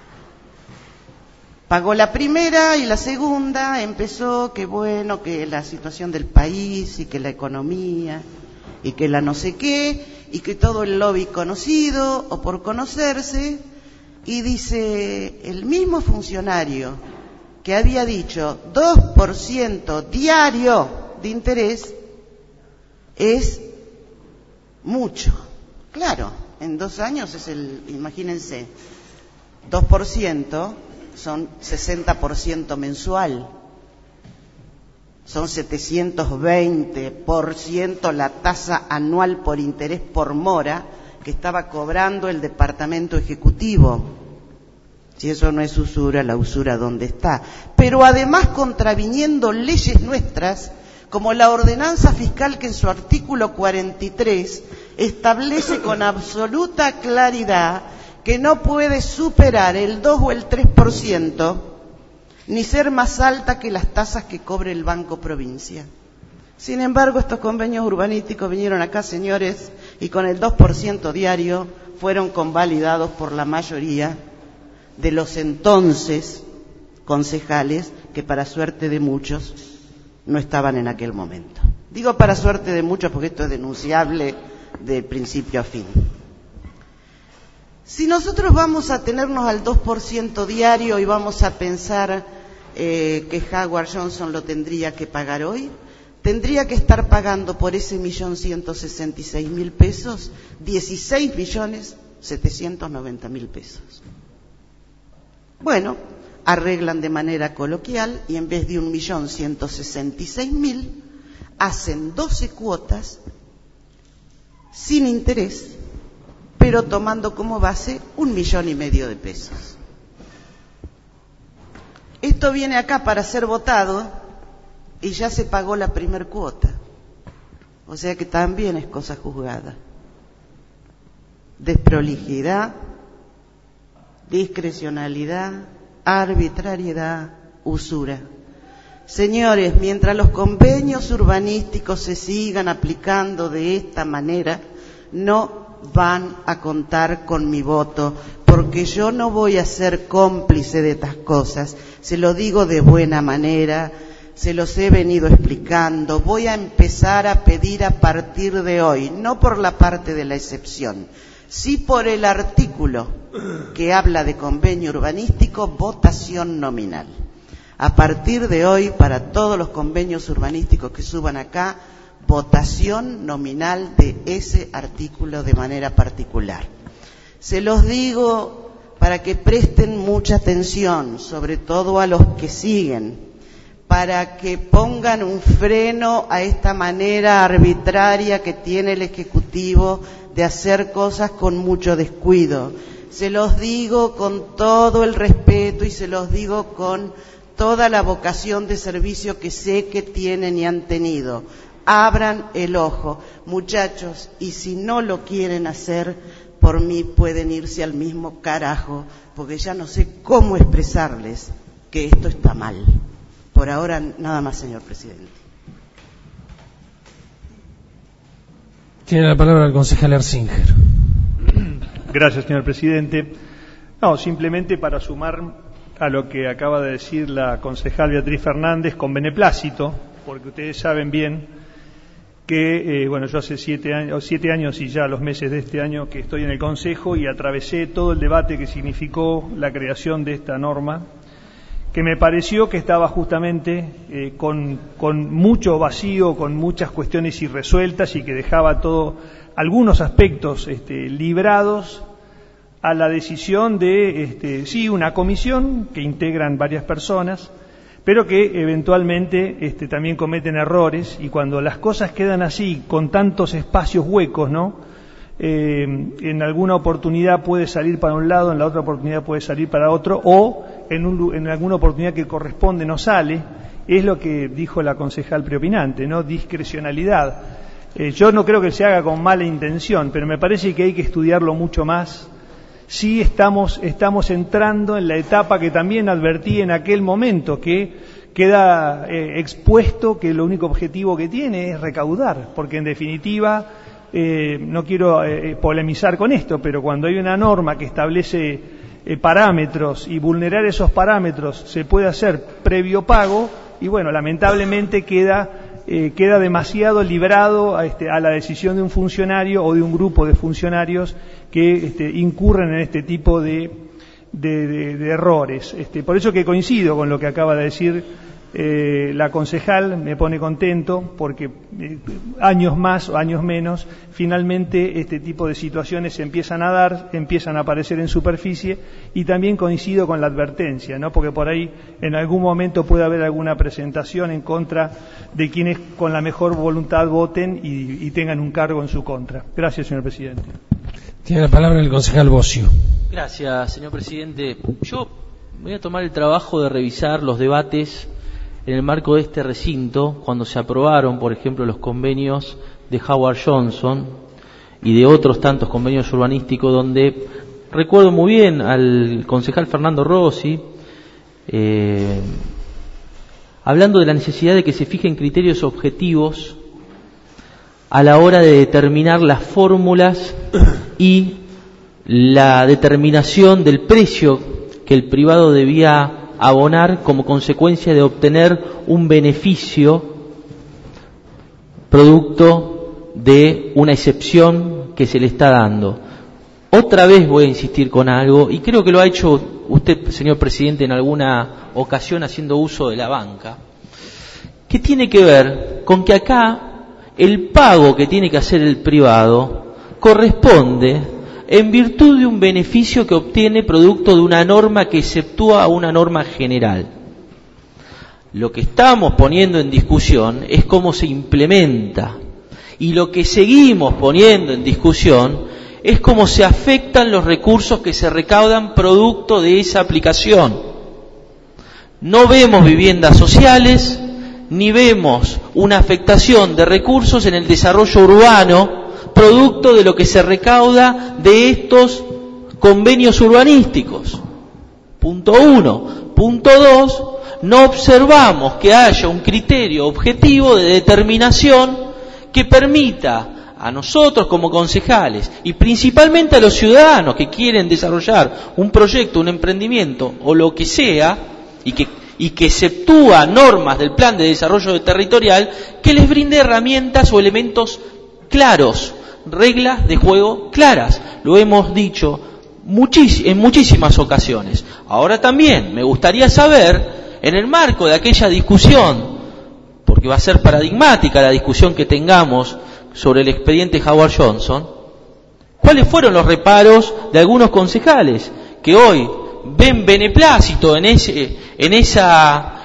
Pagó la primera y la segunda, empezó que bueno, que la situación del país y que la economía y que la no sé qué y que todo el lobby conocido o por conocerse, y dice el mismo funcionario que había dicho 2% diario de interés es mucho. Claro, en 2 años es imagínense, 2% son 60% mensual, son 720% la tasa anual por interés por mora que estaba cobrando el departamento ejecutivo. Si eso no es usura, la usura ¿dónde está? Pero además contraviniendo leyes nuestras, como la ordenanza fiscal que en su artículo 43 establece con absoluta claridad que no puede superar el 2 o el 3%, ni ser más alta que las tasas que cobre el Banco Provincia. Sin embargo, estos convenios urbanísticos vinieron acá, señores, y con el 2% diario fueron convalidados por la mayoría de los entonces concejales, que para suerte de muchos no estaban en aquel momento. Digo para suerte de muchos porque esto es denunciable de principio a fin. Si nosotros vamos a tenernos al 2% diario y vamos a pensar que Howard Johnson lo tendría que pagar hoy, tendría que estar pagando por ese 1.166.000 pesos 16.790.000 pesos. Bueno, arreglan de manera coloquial y en vez de 1.166.000 hacen 12 cuotas sin interés, pero tomando como base 1,5 millones de pesos. Esto viene acá para ser votado y ya se pagó la primer cuota. O sea que también es cosa juzgada. Desprolijidad, discrecionalidad, arbitrariedad, usura. Señores, mientras los convenios urbanísticos se sigan aplicando de esta manera, no van a contar con mi voto, porque yo no voy a ser cómplice de estas cosas. Se lo digo de buena manera, se los he venido explicando. Voy a empezar a pedir a partir de hoy, no por la parte de la excepción, sí por el artículo que habla de convenio urbanístico, votación nominal. A partir de hoy, para todos los convenios urbanísticos que suban acá, votación nominal de ese artículo de manera particular. Se los digo para que presten mucha atención, sobre todo a los que siguen, para que pongan un freno a esta manera arbitraria que tiene el Ejecutivo de hacer cosas con mucho descuido. Se los digo con todo el respeto y se los digo con toda la vocación de servicio que sé que tienen y han tenido. Abran el ojo, muchachos, y si no lo quieren hacer, por mí pueden irse al mismo carajo, porque ya no sé cómo expresarles que esto está mal. Por ahora, nada más, señor presidente. Tiene la palabra el concejal Erzinger. Gracias, señor presidente. No, simplemente para sumar a lo que acaba de decir la concejal Beatriz Fernández con beneplácito, porque ustedes saben bien que, yo hace 7 años y ya los meses de este año que estoy en el Consejo y atravesé todo el debate que significó la creación de esta norma, que me pareció que estaba justamente con mucho vacío, con muchas cuestiones irresueltas y que dejaba algunos aspectos librados a la decisión de una comisión que integran varias personas, pero que eventualmente también cometen errores, y cuando las cosas quedan así, con tantos espacios huecos, en alguna oportunidad puede salir para un lado, en la otra oportunidad puede salir para otro, o en alguna oportunidad que corresponde no sale. Es lo que dijo la concejal preopinante, discrecionalidad. Yo no creo que se haga con mala intención, pero me parece que hay que estudiarlo mucho más. Sí estamos entrando en la etapa que también advertí en aquel momento, que queda expuesto que lo único objetivo que tiene es recaudar, porque en definitiva, no quiero polemizar con esto, pero cuando hay una norma que establece parámetros y vulnerar esos parámetros se puede hacer previo pago, y lamentablemente queda demasiado librado a la decisión de un funcionario o de un grupo de funcionarios que incurren en este tipo de errores. Por eso que coincido con lo que acaba de decir la concejal, me pone contento porque años más o años menos, finalmente este tipo de situaciones se empiezan a dar, empiezan a aparecer en superficie, y también coincido con la advertencia, porque por ahí en algún momento puede haber alguna presentación en contra de quienes con la mejor voluntad voten y tengan un cargo en su contra. Gracias, señor presidente. Tiene la palabra el concejal Bocio. Gracias, señor presidente. Yo voy a tomar el trabajo de revisar los debates en el marco de este recinto, cuando se aprobaron, por ejemplo, los convenios de Howard Johnson y de otros tantos convenios urbanísticos, donde recuerdo muy bien al concejal Fernando Rossi hablando de la necesidad de que se fijen criterios objetivos a la hora de determinar las fórmulas y la determinación del precio que el privado debía abonar como consecuencia de obtener un beneficio producto de una excepción que se le está dando. Otra vez voy a insistir con algo, y creo que lo ha hecho usted, señor presidente, en alguna ocasión haciendo uso de la banca, que tiene que ver con que acá el pago que tiene que hacer el privado corresponde en virtud de un beneficio que obtiene producto de una norma que exceptúa a una norma general. Lo que estamos poniendo en discusión es cómo se implementa, y lo que seguimos poniendo en discusión es cómo se afectan los recursos que se recaudan producto de esa aplicación. No vemos viviendas sociales, ni vemos una afectación de recursos en el desarrollo urbano producto de lo que se recauda de estos convenios urbanísticos. Punto 1. Punto 2. No observamos que haya un criterio objetivo de determinación que permita a nosotros como concejales y principalmente a los ciudadanos que quieren desarrollar un proyecto, un emprendimiento o lo que sea, y que exceptúa normas del plan de desarrollo territorial, que les brinde herramientas o elementos claros, reglas de juego claras. Lo hemos dicho en muchísimas ocasiones. Ahora también me gustaría saber, en el marco de aquella discusión, porque va a ser paradigmática la discusión que tengamos sobre el expediente Howard Johnson, cuáles fueron los reparos de algunos concejales que hoy ven beneplácito en esa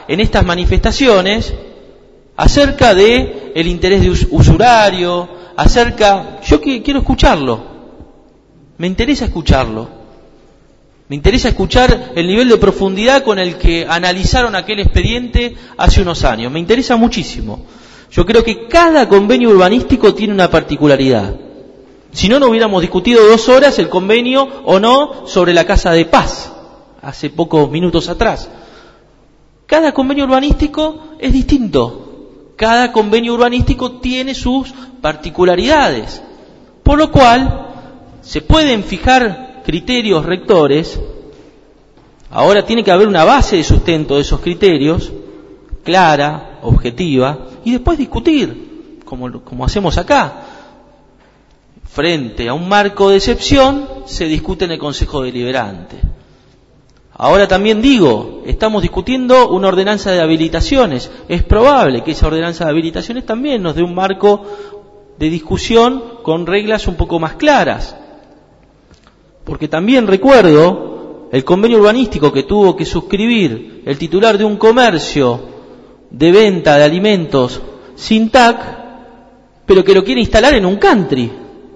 en estas manifestaciones acerca de el interés de usurario, yo quiero escucharlo, me interesa escucharlo, me interesa escuchar el nivel de profundidad con el que analizaron aquel expediente hace unos años, me interesa muchísimo. Yo creo que cada convenio urbanístico tiene una particularidad. Si no, no hubiéramos discutido 2 horas el convenio o no sobre la Casa de Paz, hace pocos minutos atrás. Cada convenio urbanístico es distinto. Cada convenio urbanístico tiene sus particularidades. Por lo cual, se pueden fijar criterios rectores. Ahora tiene que haber una base de sustento de esos criterios, clara, objetiva, y después discutir, como hacemos acá. Frente a un marco de excepción, se discute en el Consejo Deliberante. Ahora también digo, estamos discutiendo una ordenanza de habilitaciones. Es probable que esa ordenanza de habilitaciones también nos dé un marco de discusión con reglas un poco más claras. Porque también recuerdo el convenio urbanístico que tuvo que suscribir el titular de un comercio de venta de alimentos sin TAC, pero que lo quiere instalar en un country.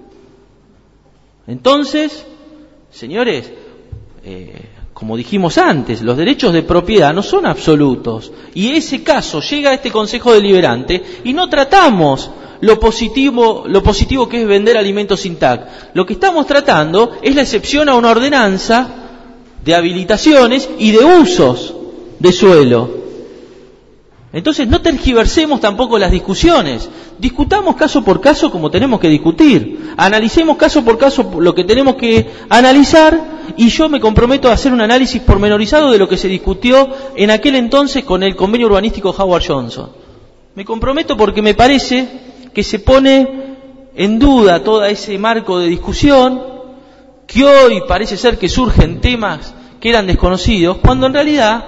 Entonces, señores, como dijimos antes, los derechos de propiedad no son absolutos. Y ese caso llega a este Consejo Deliberante y no tratamos lo positivo que es vender alimentos sin TAC. Lo que estamos tratando es la excepción a una ordenanza de habilitaciones y de usos de suelo. Entonces no tergiversemos tampoco las discusiones, discutamos caso por caso como tenemos que discutir, analicemos caso por caso lo que tenemos que analizar, y yo me comprometo a hacer un análisis pormenorizado de lo que se discutió en aquel entonces con el convenio urbanístico Howard Johnson. Me comprometo porque me parece que se pone en duda todo ese marco de discusión, que hoy parece ser que surgen temas que eran desconocidos, cuando en realidad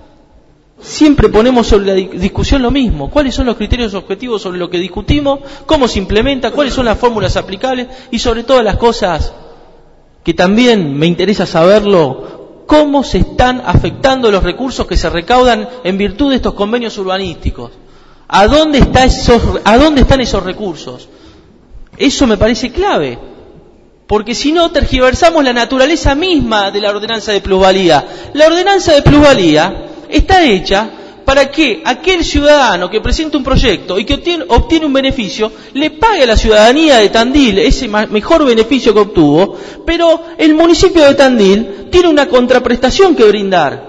siempre ponemos sobre la discusión lo mismo. ¿Cuáles son los criterios objetivos sobre lo que discutimos? ¿Cómo se implementa? ¿Cuáles son las fórmulas aplicables? Y sobre todas las cosas que también me interesa saberlo, ¿cómo se están afectando los recursos que se recaudan en virtud de estos convenios urbanísticos? ¿A dónde están esos recursos? Eso me parece clave. Porque si no, tergiversamos la naturaleza misma de la ordenanza de plusvalía. La ordenanza de plusvalía está hecha para que aquel ciudadano que presenta un proyecto y que obtiene un beneficio, le pague a la ciudadanía de Tandil ese mejor beneficio que obtuvo, pero el municipio de Tandil tiene una contraprestación que brindar.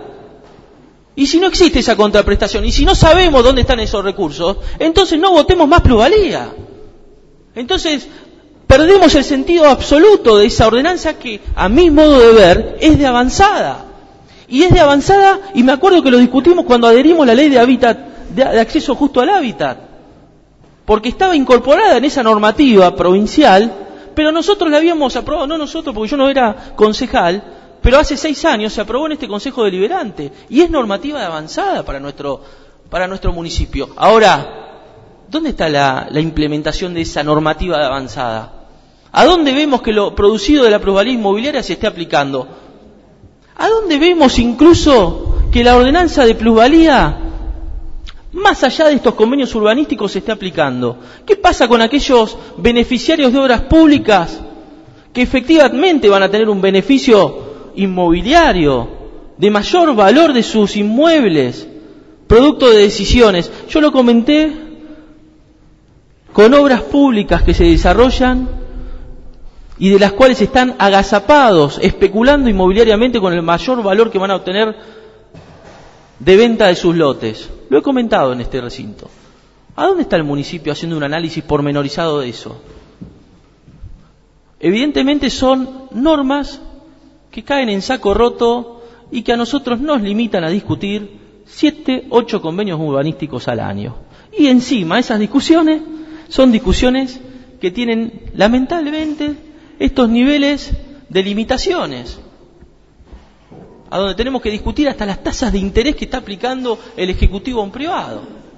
Y si no existe esa contraprestación, y si no sabemos dónde están esos recursos, entonces no votemos más plusvalía. Entonces perdemos el sentido absoluto de esa ordenanza que, a mi modo de ver, es de avanzada. Y es de avanzada, y me acuerdo que lo discutimos cuando adherimos a la ley de hábitat, de acceso justo al hábitat, porque estaba incorporada en esa normativa provincial, pero nosotros la habíamos aprobado, no nosotros porque yo no era concejal, pero hace 6 años se aprobó en este Consejo Deliberante, y es normativa de avanzada para nuestro municipio. Ahora, ¿dónde está la implementación de esa normativa de avanzada? ¿A dónde vemos que lo producido de la plusvalía inmobiliaria se esté aplicando? ¿A dónde vemos incluso que la ordenanza de plusvalía, más allá de estos convenios urbanísticos, se esté aplicando? ¿Qué pasa con aquellos beneficiarios de obras públicas que efectivamente van a tener un beneficio inmobiliario de mayor valor de sus inmuebles, producto de decisiones? Yo lo comenté con obras públicas que se desarrollan y de las cuales están agazapados, especulando inmobiliariamente con el mayor valor que van a obtener de venta de sus lotes. Lo he comentado en este recinto. ¿A dónde está el municipio haciendo un análisis pormenorizado de eso? Evidentemente son normas que caen en saco roto y que a nosotros nos limitan a discutir 7, 8 convenios urbanísticos al año. Y encima esas discusiones son discusiones que tienen, lamentablemente, estos niveles de limitaciones, a donde tenemos que discutir hasta las tasas de interés que está aplicando el Ejecutivo a un privado,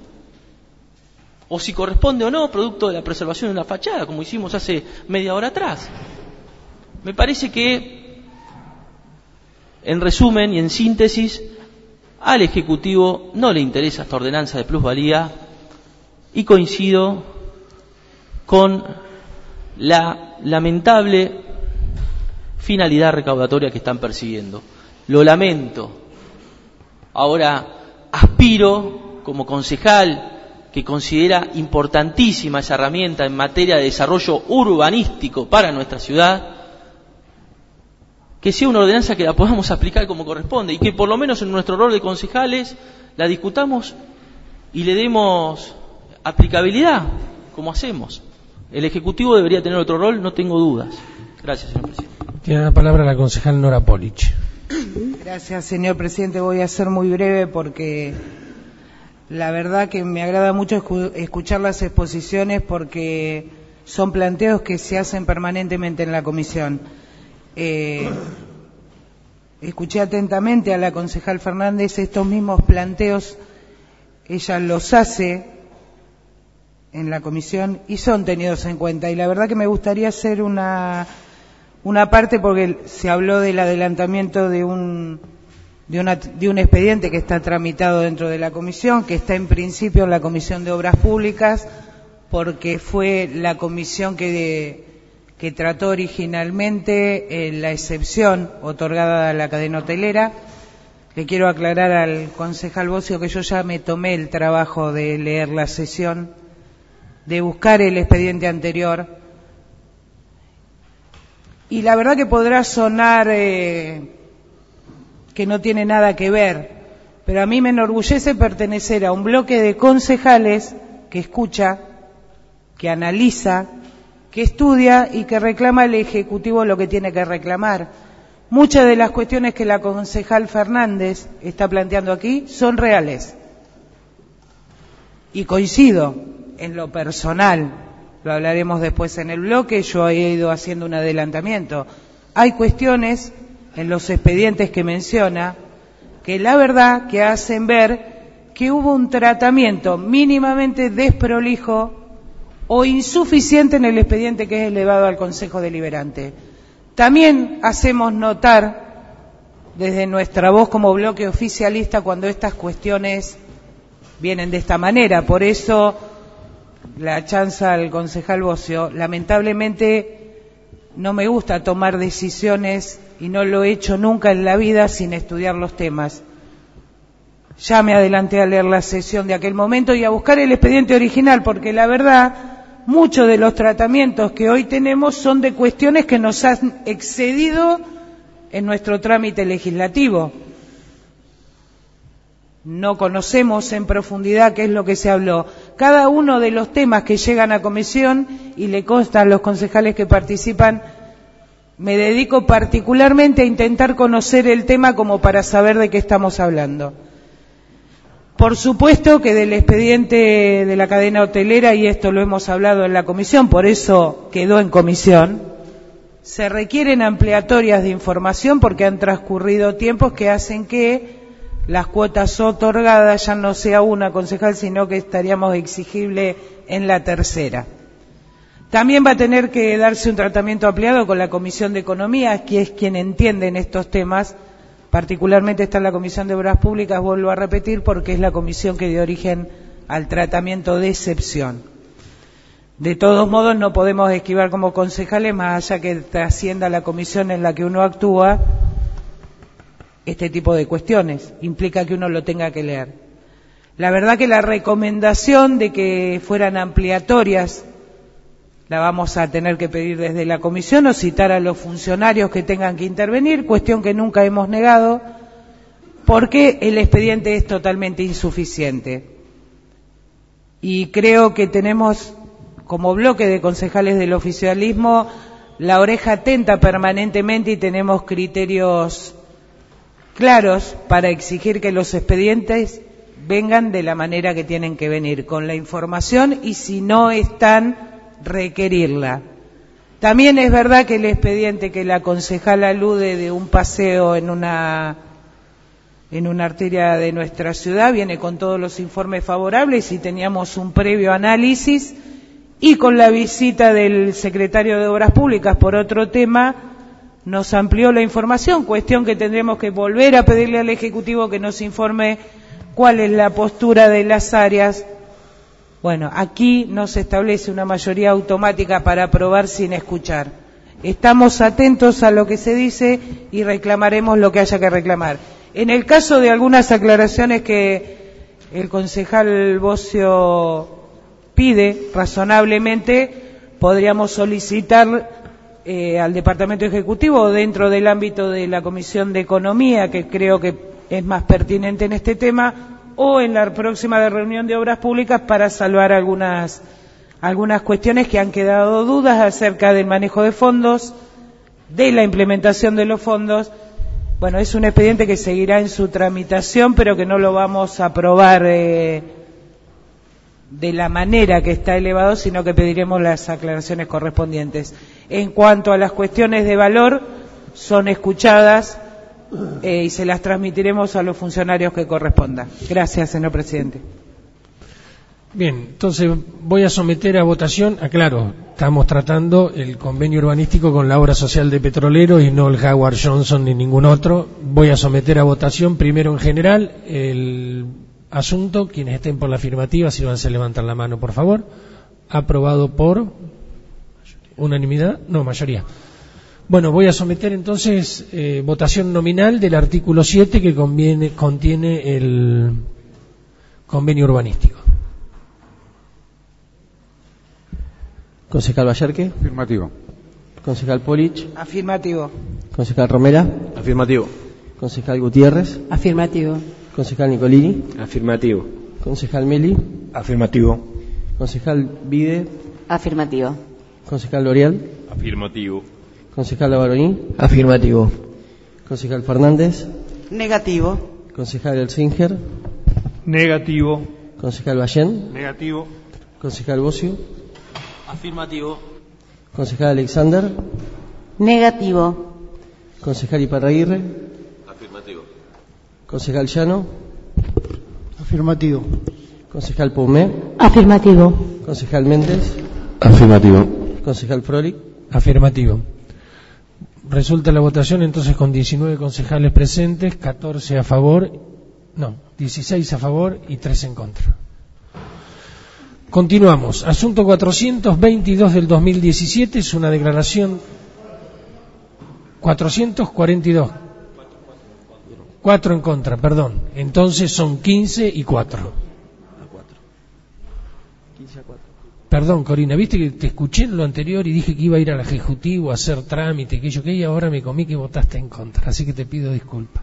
o si corresponde o no, producto de la preservación de una fachada, como hicimos hace media hora atrás. Me parece que, en resumen y en síntesis, al Ejecutivo no le interesa esta ordenanza de plusvalía y coincido con la lamentable finalidad recaudatoria que están persiguiendo. Lo lamento. Ahora aspiro, como concejal que considera importantísima esa herramienta en materia de desarrollo urbanístico para nuestra ciudad, que sea una ordenanza que la podamos aplicar como corresponde y que por lo menos en nuestro rol de concejales la discutamos y le demos aplicabilidad, como hacemos. El Ejecutivo debería tener otro rol, no tengo dudas. Gracias, señor presidente. Tiene la palabra la concejal Nora Polich. Gracias, señor presidente. Voy a ser muy breve porque la verdad que me agrada mucho escuchar las exposiciones porque son planteos que se hacen permanentemente en la comisión. Escuché atentamente a la concejal Fernández, estos mismos planteos ella los hace en la comisión y son tenidos en cuenta. Y la verdad que me gustaría hacer una parte porque se habló del adelantamiento de un expediente que está tramitado dentro de la comisión, que está en principio en la Comisión de Obras Públicas, porque fue la comisión que trató originalmente la excepción otorgada a la cadena hotelera. Le quiero aclarar al concejal Bocio que yo ya me tomé el trabajo de leer la sesión, de buscar el expediente anterior, y la verdad que podrá sonar que no tiene nada que ver, pero a mí me enorgullece pertenecer a un bloque de concejales que escucha, que analiza, que estudia y que reclama al Ejecutivo lo que tiene que reclamar. Muchas de las cuestiones que la concejal Fernández está planteando aquí son reales. Y coincido en lo personal, lo hablaremos después en el bloque, yo he ido haciendo un adelantamiento. Hay cuestiones en los expedientes que menciona que la verdad que hacen ver que hubo un tratamiento mínimamente desprolijo o insuficiente en el expediente que es elevado al Consejo Deliberante. También hacemos notar desde nuestra voz como bloque oficialista cuando estas cuestiones vienen de esta manera. Por eso la chanza al concejal Bocio, lamentablemente no me gusta tomar decisiones y no lo he hecho nunca en la vida sin estudiar los temas. Ya me adelanté a leer la sesión de aquel momento y a buscar el expediente original, porque la verdad, muchos de los tratamientos que hoy tenemos son de cuestiones que nos han excedido en nuestro trámite legislativo. No conocemos en profundidad qué es lo que se habló. Cada uno de los temas que llegan a comisión, y le consta a los concejales que participan, me dedico particularmente a intentar conocer el tema como para saber de qué estamos hablando. Por supuesto que del expediente de la cadena hotelera, y esto lo hemos hablado en la comisión, por eso quedó en comisión, se requieren ampliatorias de información porque han transcurrido tiempos que hacen que las cuotas otorgadas ya no sea una, concejal, sino que estaríamos exigible en la tercera. También va a tener que darse un tratamiento ampliado con la Comisión de Economía, que es quien entiende en estos temas. Particularmente está en la Comisión de Obras Públicas, vuelvo a repetir, porque es la comisión que dio origen al tratamiento de excepción. De todos modos, no podemos esquivar como concejales, más allá que trascienda la comisión en la que uno actúa, este tipo de cuestiones. Implica que uno lo tenga que leer. La verdad que la recomendación de que fueran ampliatorias la vamos a tener que pedir desde la comisión o citar a los funcionarios que tengan que intervenir, cuestión que nunca hemos negado, porque el expediente es totalmente insuficiente. Y creo que tenemos, como bloque de concejales del oficialismo, la oreja atenta permanentemente y tenemos criterios claros para exigir que los expedientes vengan de la manera que tienen que venir, con la información, y si no están, requerirla. También es verdad que el expediente que la concejal alude de un paseo en una arteria de nuestra ciudad viene con todos los informes favorables y teníamos un previo análisis, y con la visita del secretario de Obras Públicas por otro tema nos amplió la información, cuestión que tendremos que volver a pedirle al Ejecutivo que nos informe cuál es la postura de las áreas. Bueno, aquí no se establece una mayoría automática para aprobar sin escuchar. Estamos atentos a lo que se dice y reclamaremos lo que haya que reclamar. En el caso de algunas aclaraciones que el concejal Bocio pide razonablemente, podríamos solicitar al Departamento Ejecutivo dentro del ámbito de la Comisión de Economía, que creo que es más pertinente en este tema, o en la próxima reunión de Obras Públicas para salvar algunas cuestiones que han quedado dudas acerca del manejo de fondos, de la implementación de los fondos. Bueno, es un expediente que seguirá en su tramitación, pero que no lo vamos a aprobar de la manera que está elevado, sino que pediremos las aclaraciones correspondientes. En cuanto a las cuestiones de valor, son escuchadas y se las transmitiremos a los funcionarios que corresponda. Gracias, señor presidente. Bien, entonces voy a someter a votación, aclaro, estamos tratando el convenio urbanístico con la obra social de Petrolero y no el Howard Johnson ni ningún otro. Voy a someter a votación primero en general el asunto. Quienes estén por la afirmativa, si van a levantar la mano, por favor. Aprobado por unanimidad, no, mayoría. Bueno, voy a someter entonces votación nominal del artículo 7 que contiene el convenio urbanístico. Concejal Ballarque. Afirmativo. Concejal Polich. Afirmativo. Concejal Romera. Afirmativo. Concejal Gutiérrez. Afirmativo. Concejal Nicolini. Afirmativo. Concejal Meli. Afirmativo. Concejal Vide. Afirmativo. Concejal L'Oreal. Afirmativo. Concejal Labaroní. Afirmativo. Concejal Fernández. Negativo. Concejal Elsinger. Negativo. Concejal Ballén. Negativo. Concejal Bocio. Afirmativo. Concejal Alexander. Negativo. Concejal Iparraguirre. Afirmativo. Concejal Llano. Afirmativo. Concejal Paumé. Afirmativo. Concejal Méndez. Afirmativo. Concejal Frolic. Afirmativo. Resulta la votación entonces con 19 concejales presentes, 14 a favor, 16 a favor y 3 en contra. Continuamos. Asunto 422 del 2017 es una declaración 442. 4 en contra, perdón. Entonces son 15 y 4. 15 a 4. Perdón, Corina, viste que te escuché en lo anterior y dije que iba a ir al Ejecutivo a hacer trámite, que yo y ahora me comí que votaste en contra, así que te pido disculpas.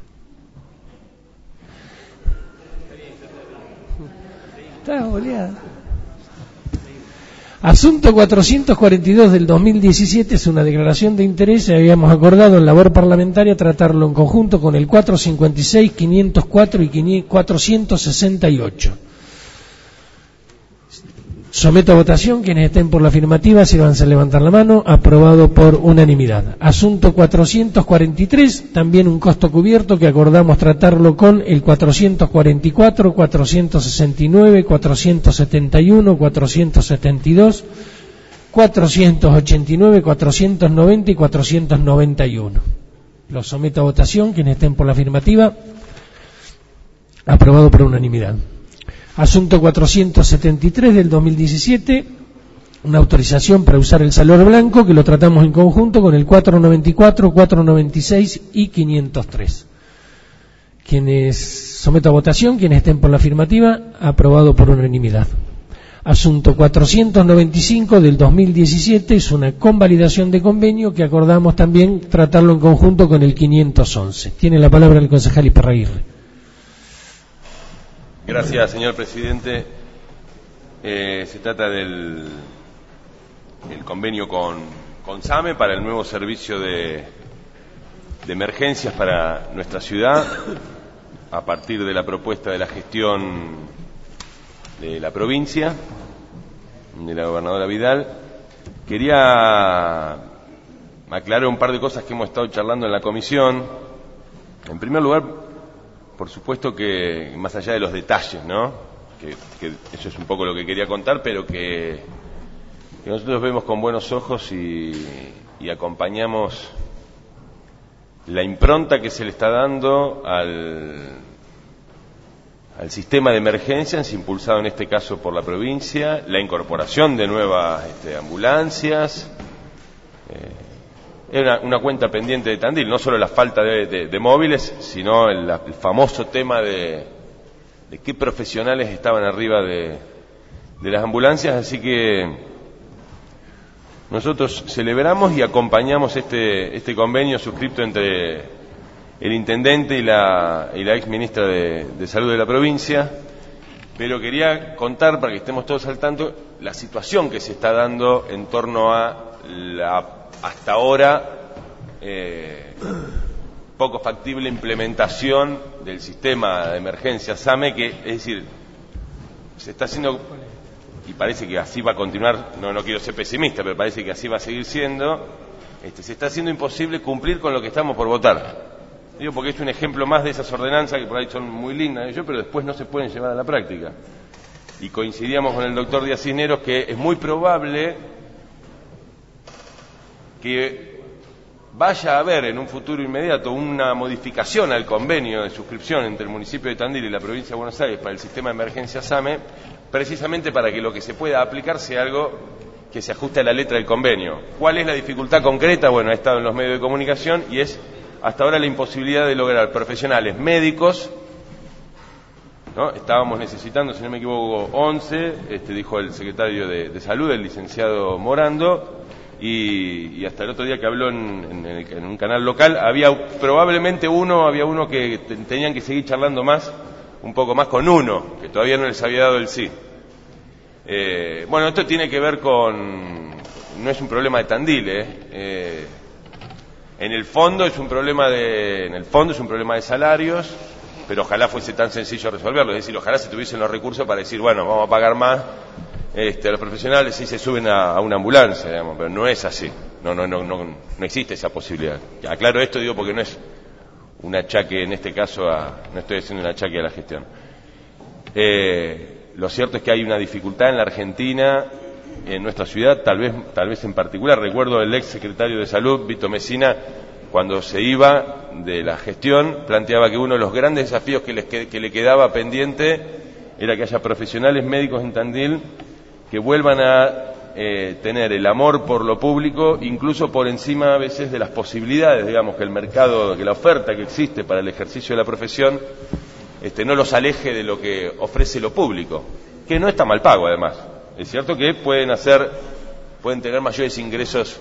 Estás boleada. Asunto 442 del 2017 es una declaración de interés. Habíamos acordado en labor parlamentaria tratarlo en conjunto con el 456, 504 y 468. Someto a votación. Quienes estén por la afirmativa, sírvanse a levantar la mano. Aprobado por unanimidad. Asunto 443, también un costo cubierto que acordamos tratarlo con el 444, 469, 471, 472, 489, 490 y 491. Lo someto a votación. Quienes estén por la afirmativa, aprobado por unanimidad. Asunto 473 del 2017, una autorización para usar el salón blanco que lo tratamos en conjunto con el 494, 496 y 503. Quienes someto a votación, quienes estén por la afirmativa, aprobado por unanimidad. Asunto 495 del 2017 es una convalidación de convenio que acordamos también tratarlo en conjunto con el 511. Tiene la palabra el concejal Iparraguirre. Gracias, señor presidente. Se trata del convenio con SAME para el nuevo servicio de emergencias para nuestra ciudad, a partir de la propuesta de la gestión de la provincia, de la gobernadora Vidal. Quería aclarar un par de cosas que hemos estado charlando en la comisión. En primer lugar, por supuesto que más allá de los detalles, ¿no? Que eso es un poco lo que quería contar, pero que nosotros vemos con buenos ojos y acompañamos la impronta que se le está dando al sistema de emergencias, impulsado en este caso por la provincia, la incorporación de nuevas ambulancias. Era una cuenta pendiente de Tandil, no solo la falta de móviles, sino el famoso tema de qué profesionales estaban arriba de las ambulancias. Así que nosotros celebramos y acompañamos este convenio suscrito entre el intendente y la ex ministra de Salud de la provincia, pero quería contar, para que estemos todos al tanto, la situación que se está dando en torno a la hasta ahora poco factible implementación del sistema de emergencia SAME, que es decir, se está haciendo, y parece que así va a continuar, no quiero ser pesimista, pero parece que así va a seguir siendo, se está haciendo imposible cumplir con lo que estamos por votar. Digo, porque es un ejemplo más de esas ordenanzas que por ahí son muy lindas, pero después no se pueden llevar a la práctica. Y coincidíamos con el doctor Díaz Cisneros que es muy probable que vaya a haber en un futuro inmediato una modificación al convenio de suscripción entre el municipio de Tandil y la provincia de Buenos Aires para el sistema de emergencia SAME, precisamente para que lo que se pueda aplicar sea algo que se ajuste a la letra del convenio. ¿Cuál es la dificultad concreta? Bueno, ha estado en los medios de comunicación y es hasta ahora la imposibilidad de lograr profesionales médicos, ¿no? Estábamos necesitando, si no me equivoco, 11, dijo el secretario de Salud, el licenciado Morando, y hasta el otro día que habló en un canal local, había uno que tenían que seguir charlando un poco más con uno, que todavía no les había dado el sí. Bueno, esto tiene que ver no es un problema de Tandil, en el fondo es un problema de salarios, pero ojalá fuese tan sencillo resolverlo, es decir, ojalá se tuviesen los recursos para decir, bueno, vamos a pagar más a los profesionales si se suben a una ambulancia, digamos, pero no es así, no existe esa posibilidad. Aclaro esto, digo, porque no es un achaque, en este caso, no estoy haciendo un achaque a la gestión. Lo cierto es que hay una dificultad en la Argentina, en nuestra ciudad, tal vez en particular. Recuerdo el ex secretario de Salud, Vito Messina, cuando se iba de la gestión, planteaba que uno de los grandes desafíos que le quedaba pendiente era que haya profesionales médicos en Tandil que vuelvan a tener el amor por lo público, incluso por encima a veces de las posibilidades, digamos, que el mercado, que la oferta que existe para el ejercicio de la profesión, no los aleje de lo que ofrece lo público, que no está mal pago además. Es cierto que pueden tener mayores ingresos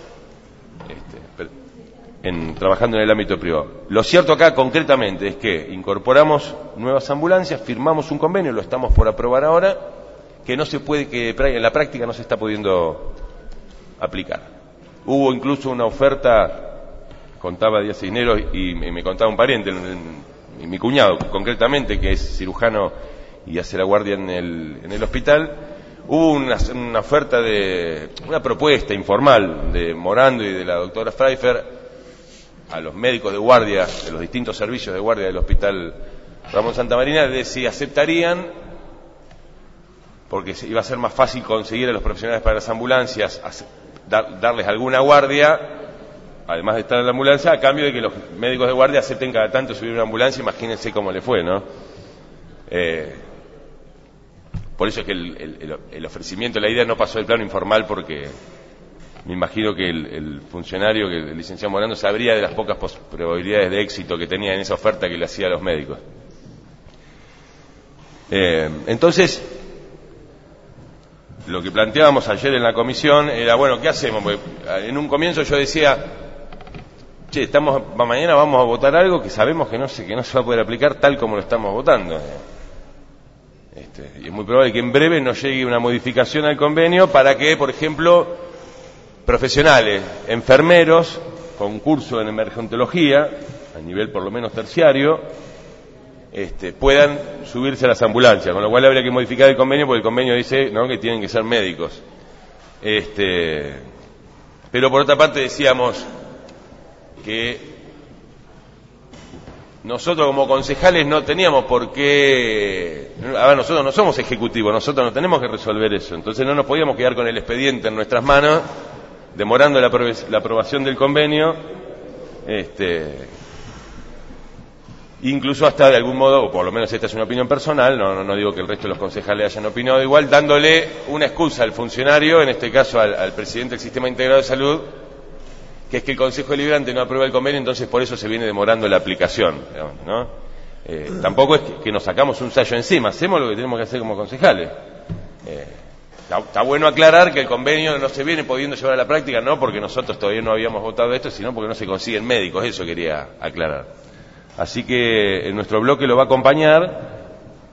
trabajando en el ámbito privado. Lo cierto acá concretamente es que incorporamos nuevas ambulancias, firmamos un convenio, lo estamos por aprobar ahora, que en la práctica no se está pudiendo aplicar. Hubo incluso una oferta, contaba Díaz Cisneros y me contaba un pariente, mi cuñado concretamente, que es cirujano y hace la guardia en el hospital. Hubo una oferta una propuesta informal de Morando y de la doctora Pfeiffer a los médicos de guardia, de los distintos servicios de guardia del hospital Ramón Santa Marina, de si aceptarían, porque iba a ser más fácil conseguir a los profesionales para las ambulancias, darles alguna guardia, además de estar en la ambulancia, a cambio de que los médicos de guardia acepten cada tanto subir una ambulancia. Imagínense cómo le fue, ¿no? Por eso es que el ofrecimiento, la idea no pasó del plano informal, porque me imagino que el funcionario, que el licenciado Morando, sabría de las pocas probabilidades de éxito que tenía en esa oferta que le hacía a los médicos. Entonces, lo que planteábamos ayer en la comisión era, bueno, ¿qué hacemos? Porque en un comienzo yo decía, mañana vamos a votar algo que sabemos que no se va a poder aplicar tal como lo estamos votando. Y es muy probable que en breve nos llegue una modificación al convenio para que, por ejemplo, profesionales, enfermeros con curso en emergentología, a nivel por lo menos terciario, puedan subirse a las ambulancias, con lo cual habría que modificar el convenio, porque el convenio dice, ¿no?, que tienen que ser médicos. Pero por otra parte decíamos que nosotros como concejales no teníamos por qué, nosotros no somos ejecutivos, nosotros no tenemos que resolver eso, entonces no nos podíamos quedar con el expediente en nuestras manos, demorando la aprobación del convenio, incluso hasta de algún modo, o por lo menos esta es una opinión personal, no digo que el resto de los concejales hayan opinado igual, dándole una excusa al funcionario, en este caso al presidente del Sistema Integrado de Salud, que es que el Consejo Deliberante no aprueba el convenio, entonces por eso se viene demorando la aplicación, ¿no? Tampoco es que nos sacamos un sallo encima, hacemos lo que tenemos que hacer como concejales. Está bueno aclarar que el convenio no se viene pudiendo llevar a la práctica, no porque nosotros todavía no habíamos votado esto, sino porque no se consiguen médicos, eso quería aclarar. Así que en nuestro bloque lo va a acompañar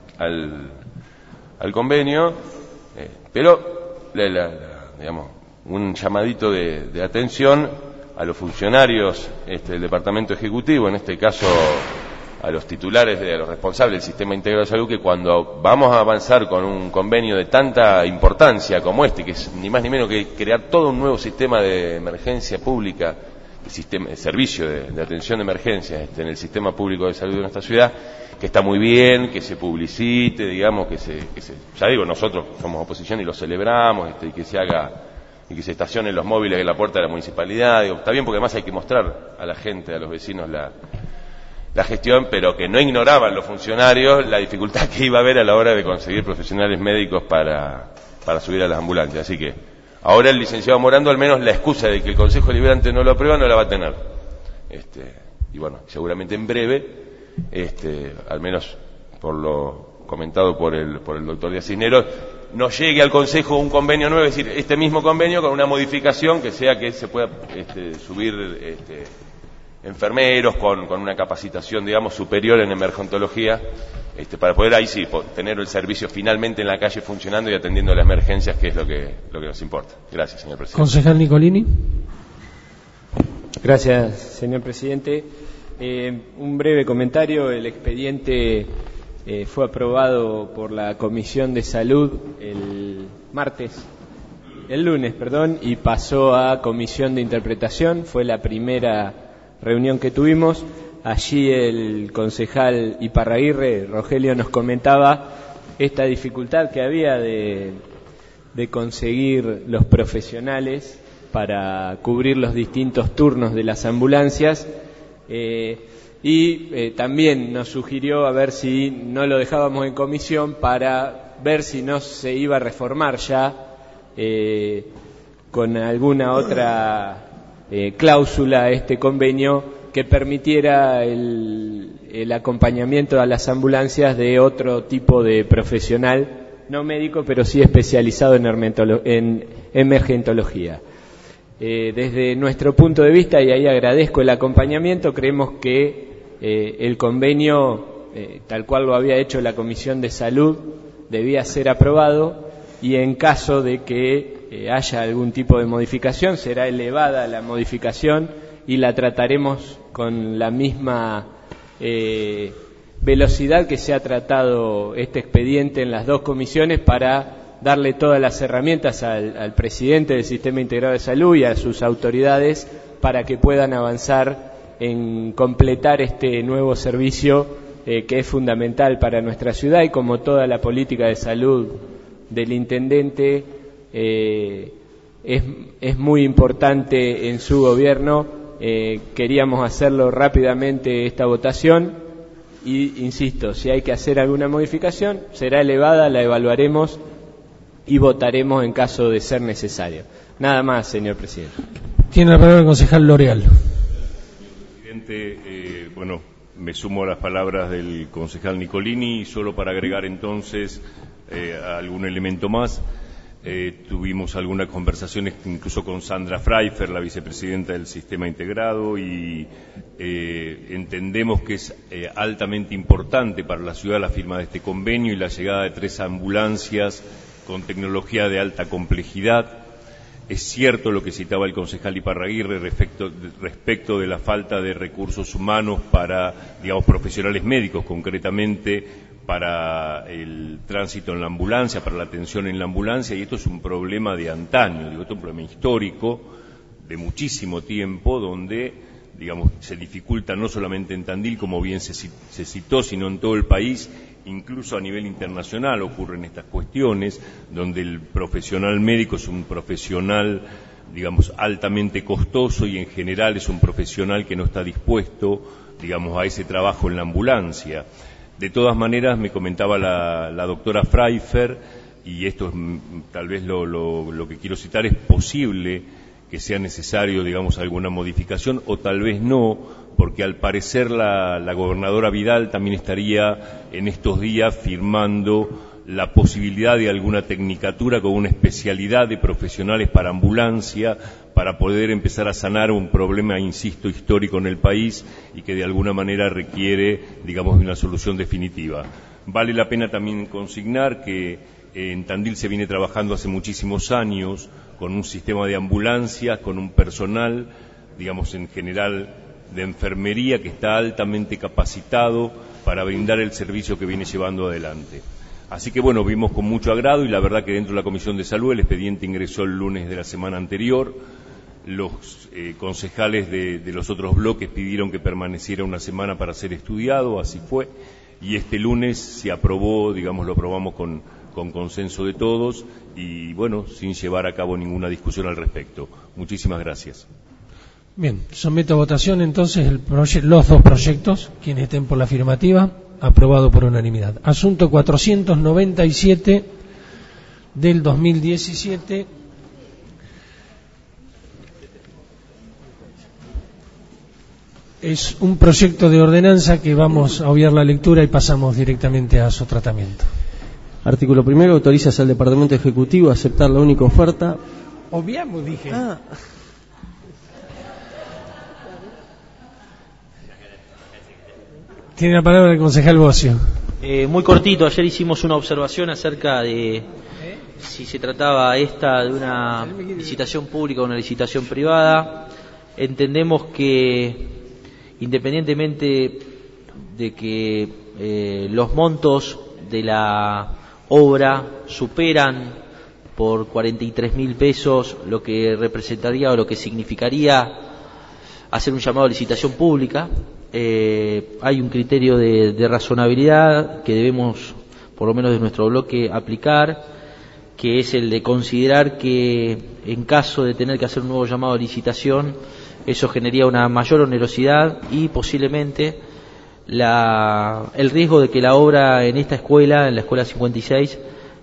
al convenio, pero digamos, un llamadito de atención a los funcionarios del Departamento Ejecutivo, en este caso a los titulares, a los responsables del Sistema Integrado de Salud, que cuando vamos a avanzar con un convenio de tanta importancia como este, que es ni más ni menos que crear todo un nuevo sistema de emergencia pública, de servicio de atención de emergencias en el sistema público de salud de nuestra ciudad, que está muy bien, que se publicite, digamos, ya digo, nosotros somos oposición y lo celebramos, y que se haga, y que se estacionen los móviles en la puerta de la municipalidad, digo, está bien porque además hay que mostrar a la gente, a los vecinos la gestión, pero que no ignoraban los funcionarios la dificultad que iba a haber a la hora de conseguir profesionales médicos para subir a las ambulancias. Así que ahora el licenciado Morando, al menos la excusa de que el Consejo Deliberante no lo aprueba, no la va a tener. Y bueno, seguramente en breve, al menos por lo comentado por el doctor Díaz Cisneros, nos llegue al Consejo un convenio nuevo, es decir, este mismo convenio con una modificación que sea que se pueda subir enfermeros con una capacitación, digamos, superior en emergentología, para poder ahí sí tener el servicio finalmente en la calle funcionando y atendiendo las emergencias, que es lo que nos importa. Gracias, señor presidente. Concejal Nicolini. Gracias, señor presidente. Un breve comentario. El expediente fue aprobado por la Comisión de Salud el lunes, y pasó a Comisión de Interpretación. Fue la primera reunión que tuvimos. Allí el concejal Iparraguirre, Rogelio, nos comentaba esta dificultad que había de conseguir los profesionales para cubrir los distintos turnos de las ambulancias, y también nos sugirió a ver si no lo dejábamos en comisión para ver si no se iba a reformar ya con alguna otra cláusula este convenio que permitiera el acompañamiento a las ambulancias de otro tipo de profesional, no médico, pero sí especializado en emergentología. Desde nuestro punto de vista, y ahí agradezco el acompañamiento, creemos que el convenio, tal cual lo había hecho la Comisión de Salud, debía ser aprobado, y en caso de que haya algún tipo de modificación, será elevada la modificación y la trataremos con la misma velocidad que se ha tratado este expediente en las dos comisiones, para darle todas las herramientas al presidente del Sistema Integrado de Salud y a sus autoridades para que puedan avanzar en completar este nuevo servicio que es fundamental para nuestra ciudad, y como toda la política de salud del intendente es muy importante en su gobierno. Queríamos hacerlo rápidamente esta votación, y insisto, si hay que hacer alguna modificación será elevada, la evaluaremos y votaremos en caso de ser necesario. Nada más, señor presidente. Tiene la palabra el concejal L'Oreal. Presidente, me sumo a las palabras del concejal Nicolini, y solo para agregar entonces algún elemento más. Tuvimos algunas conversaciones incluso con Sandra Pfeiffer, la vicepresidenta del Sistema Integrado, y entendemos que es altamente importante para la ciudad la firma de este convenio y la llegada de 3 ambulancias con tecnología de alta complejidad. Es cierto lo que citaba el concejal Iparraguirre respecto de la falta de recursos humanos para, profesionales médicos, concretamente para el tránsito en la ambulancia, para la atención en la ambulancia, y esto es un problema de antaño, esto es un problema histórico de muchísimo tiempo, donde se dificulta no solamente en Tandil, como bien se citó, sino en todo el país. Incluso a nivel internacional ocurren estas cuestiones, donde el profesional médico es un profesional digamos, altamente costoso y en general es un profesional que no está dispuesto, digamos, a ese trabajo en la ambulancia. De todas maneras, me comentaba la doctora Pfeiffer, y esto es tal vez lo que quiero citar, es posible que sea necesario, digamos, alguna modificación, o tal vez no, porque al parecer la gobernadora Vidal también estaría en estos días firmando la posibilidad de alguna tecnicatura con una especialidad de profesionales para ambulancia, para poder empezar a sanar un problema, insisto, histórico en el país y que de alguna manera requiere, digamos, de una solución definitiva. Vale la pena también consignar que en Tandil se viene trabajando hace muchísimos años con un sistema de ambulancias, con un personal, digamos, en general de enfermería que está altamente capacitado para brindar el servicio que viene llevando adelante. Así que bueno, vimos con mucho agrado y la verdad que dentro de la Comisión de Salud el expediente ingresó el lunes de la semana anterior. Los concejales de los otros bloques pidieron que permaneciera una semana para ser estudiado, así fue, y este lunes se aprobó, digamos, lo aprobamos con consenso de todos y bueno, sin llevar a cabo ninguna discusión al respecto. Muchísimas gracias. Bien, someto a votación entonces los dos proyectos. Quienes estén por la afirmativa, aprobado por unanimidad. Asunto 497 del 2017. Es un proyecto de ordenanza que vamos a obviar la lectura y pasamos directamente a su tratamiento. Artículo primero, autorizas al Departamento Ejecutivo a aceptar la única oferta. Obviamos, dije. Tiene la palabra el concejal Bocio. Muy cortito, ayer hicimos una observación acerca de si se trataba esta de una licitación pública o una licitación privada. Entendemos que independientemente de que los montos de la obra superan por 43.000 pesos lo que representaría o lo que significaría hacer un llamado a licitación pública, hay un criterio de razonabilidad que debemos, por lo menos de nuestro bloque, aplicar, que es el de considerar que en caso de tener que hacer un nuevo llamado a licitación, eso generaría una mayor onerosidad y posiblemente el riesgo de que la obra en esta escuela, en la escuela 56,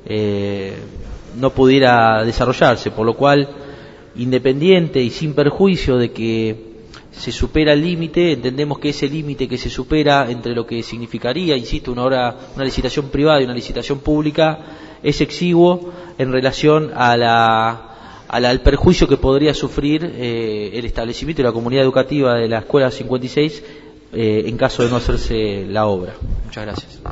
no pudiera desarrollarse, por lo cual, independiente y sin perjuicio de que se supera el límite, entendemos que ese límite que se supera entre lo que significaría, insisto, una licitación privada y una licitación pública, es exiguo en relación al perjuicio que podría sufrir el establecimiento y la comunidad educativa de la escuela 56 en caso de no hacerse la obra. Muchas gracias.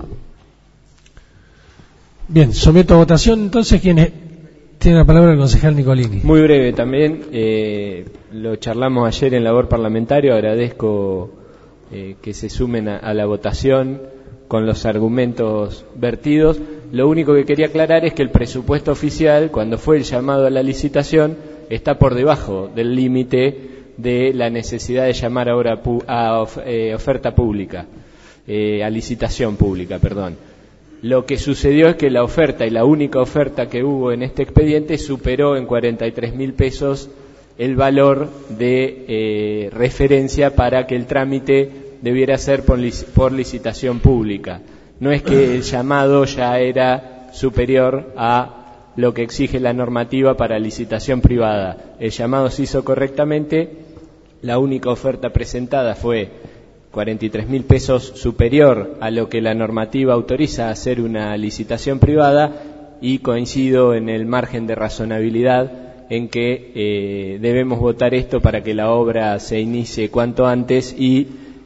Bien, someto a votación entonces. ¿Quién tiene la palabra? El concejal Nicolini. Muy breve también, lo charlamos ayer en labor parlamentario, agradezco que se sumen a la votación con los argumentos vertidos. Lo único que quería aclarar es que el presupuesto oficial, cuando fue el llamado a la licitación, está por debajo del límite de la necesidad de llamar ahora a oferta pública, a licitación pública, perdón. Lo que sucedió es que la oferta, y la única oferta que hubo en este expediente, superó en 43.000 pesos el valor de referencia para que el trámite debiera ser por licitación pública. No es que el llamado ya era superior a lo que exige la normativa para licitación privada. El llamado se hizo correctamente, la única oferta presentada fue 43.000 pesos superior a lo que la normativa autoriza a hacer una licitación privada, y coincido en el margen de razonabilidad en que debemos votar esto para que la obra se inicie cuanto antes y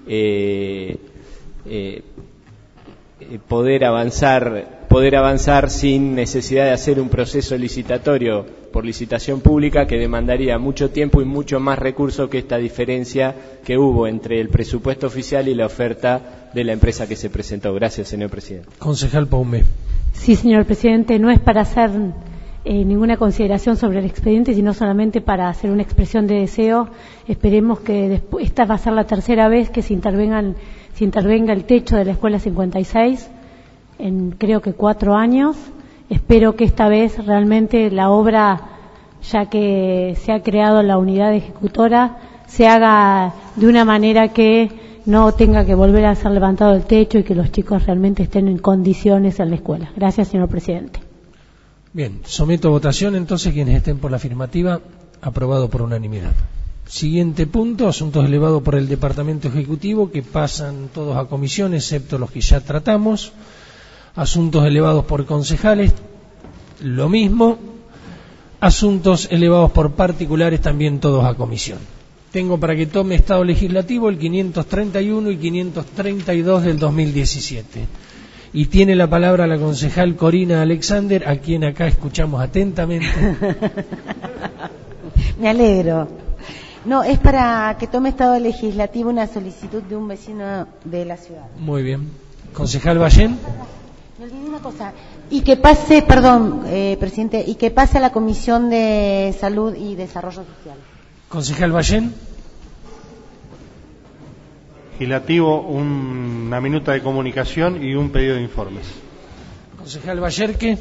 poder avanzar sin necesidad de hacer un proceso licitatorio por licitación pública que demandaría mucho tiempo y mucho más recursos que esta diferencia que hubo entre el presupuesto oficial y la oferta de la empresa que se presentó. Gracias, señor presidente. Concejal Paume. Sí, señor presidente, no es para hacer ninguna consideración sobre el expediente, sino solamente para hacer una expresión de deseo. Esperemos que esta va a ser la tercera vez que se intervenga el techo de la escuela 56 en creo que 4 años. Espero que esta vez realmente la obra ya que se ha creado la unidad ejecutora, se haga de una manera que no tenga que volver a ser levantado el techo y que los chicos realmente estén en condiciones en la escuela. Gracias, señor presidente. Bien, someto a votación entonces quienes estén por la afirmativa, aprobado por unanimidad. Siguiente punto, asuntos elevados por el Departamento Ejecutivo que pasan todos a comisión, excepto los que ya tratamos. Asuntos elevados por concejales, lo mismo. Asuntos elevados por particulares, también todos a comisión. Tengo para que tome estado legislativo el 531 y 532 del 2017. Y tiene la palabra la concejal Corina Alexander, a quien acá escuchamos atentamente. Me alegro. No, es para que tome estado legislativo una solicitud de un vecino de la ciudad. Muy bien. Concejal Ballén. Me olvidé una cosa. Y que pase, perdón, presidente, y que pase a la Comisión de Salud y Desarrollo Social. Concejal Ballén. Legislativo, una minuta de comunicación y un pedido de informes. Concejal Ballerque.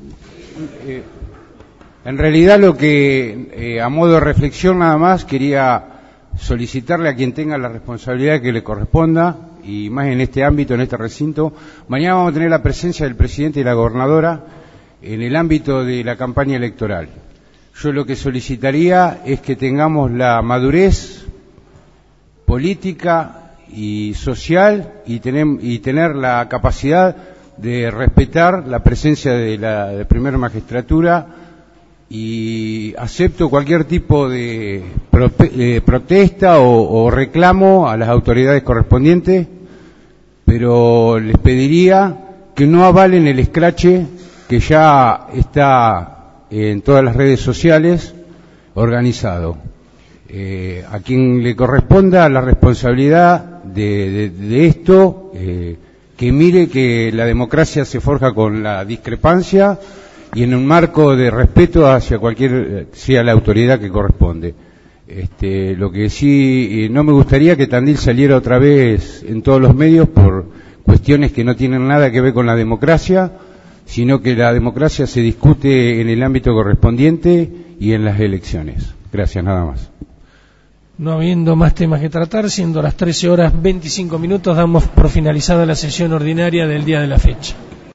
En realidad lo que, a modo de reflexión nada más, quería solicitarle a quien tenga la responsabilidad que le corresponda, y más en este ámbito, en este recinto. Mañana vamos a tener la presencia del presidente y la gobernadora en el ámbito de la campaña electoral. Yo lo que solicitaría es que tengamos la madurez política y social y tener la capacidad de respetar la presencia de la primera magistratura, y acepto cualquier tipo de protesta o reclamo a las autoridades correspondientes, pero les pediría que no avalen el escrache que ya está en todas las redes sociales organizado. A quien le corresponda la responsabilidad de esto, que mire que la democracia se forja con la discrepancia y en un marco de respeto hacia sea la autoridad que corresponde. Lo que sí, no me gustaría que Tandil saliera otra vez en todos los medios por cuestiones que no tienen nada que ver con la democracia, sino que la democracia se discute en el ámbito correspondiente y en las elecciones. Gracias, nada más. No habiendo más temas que tratar, siendo las 13:25, damos por finalizada la sesión ordinaria del día de la fecha.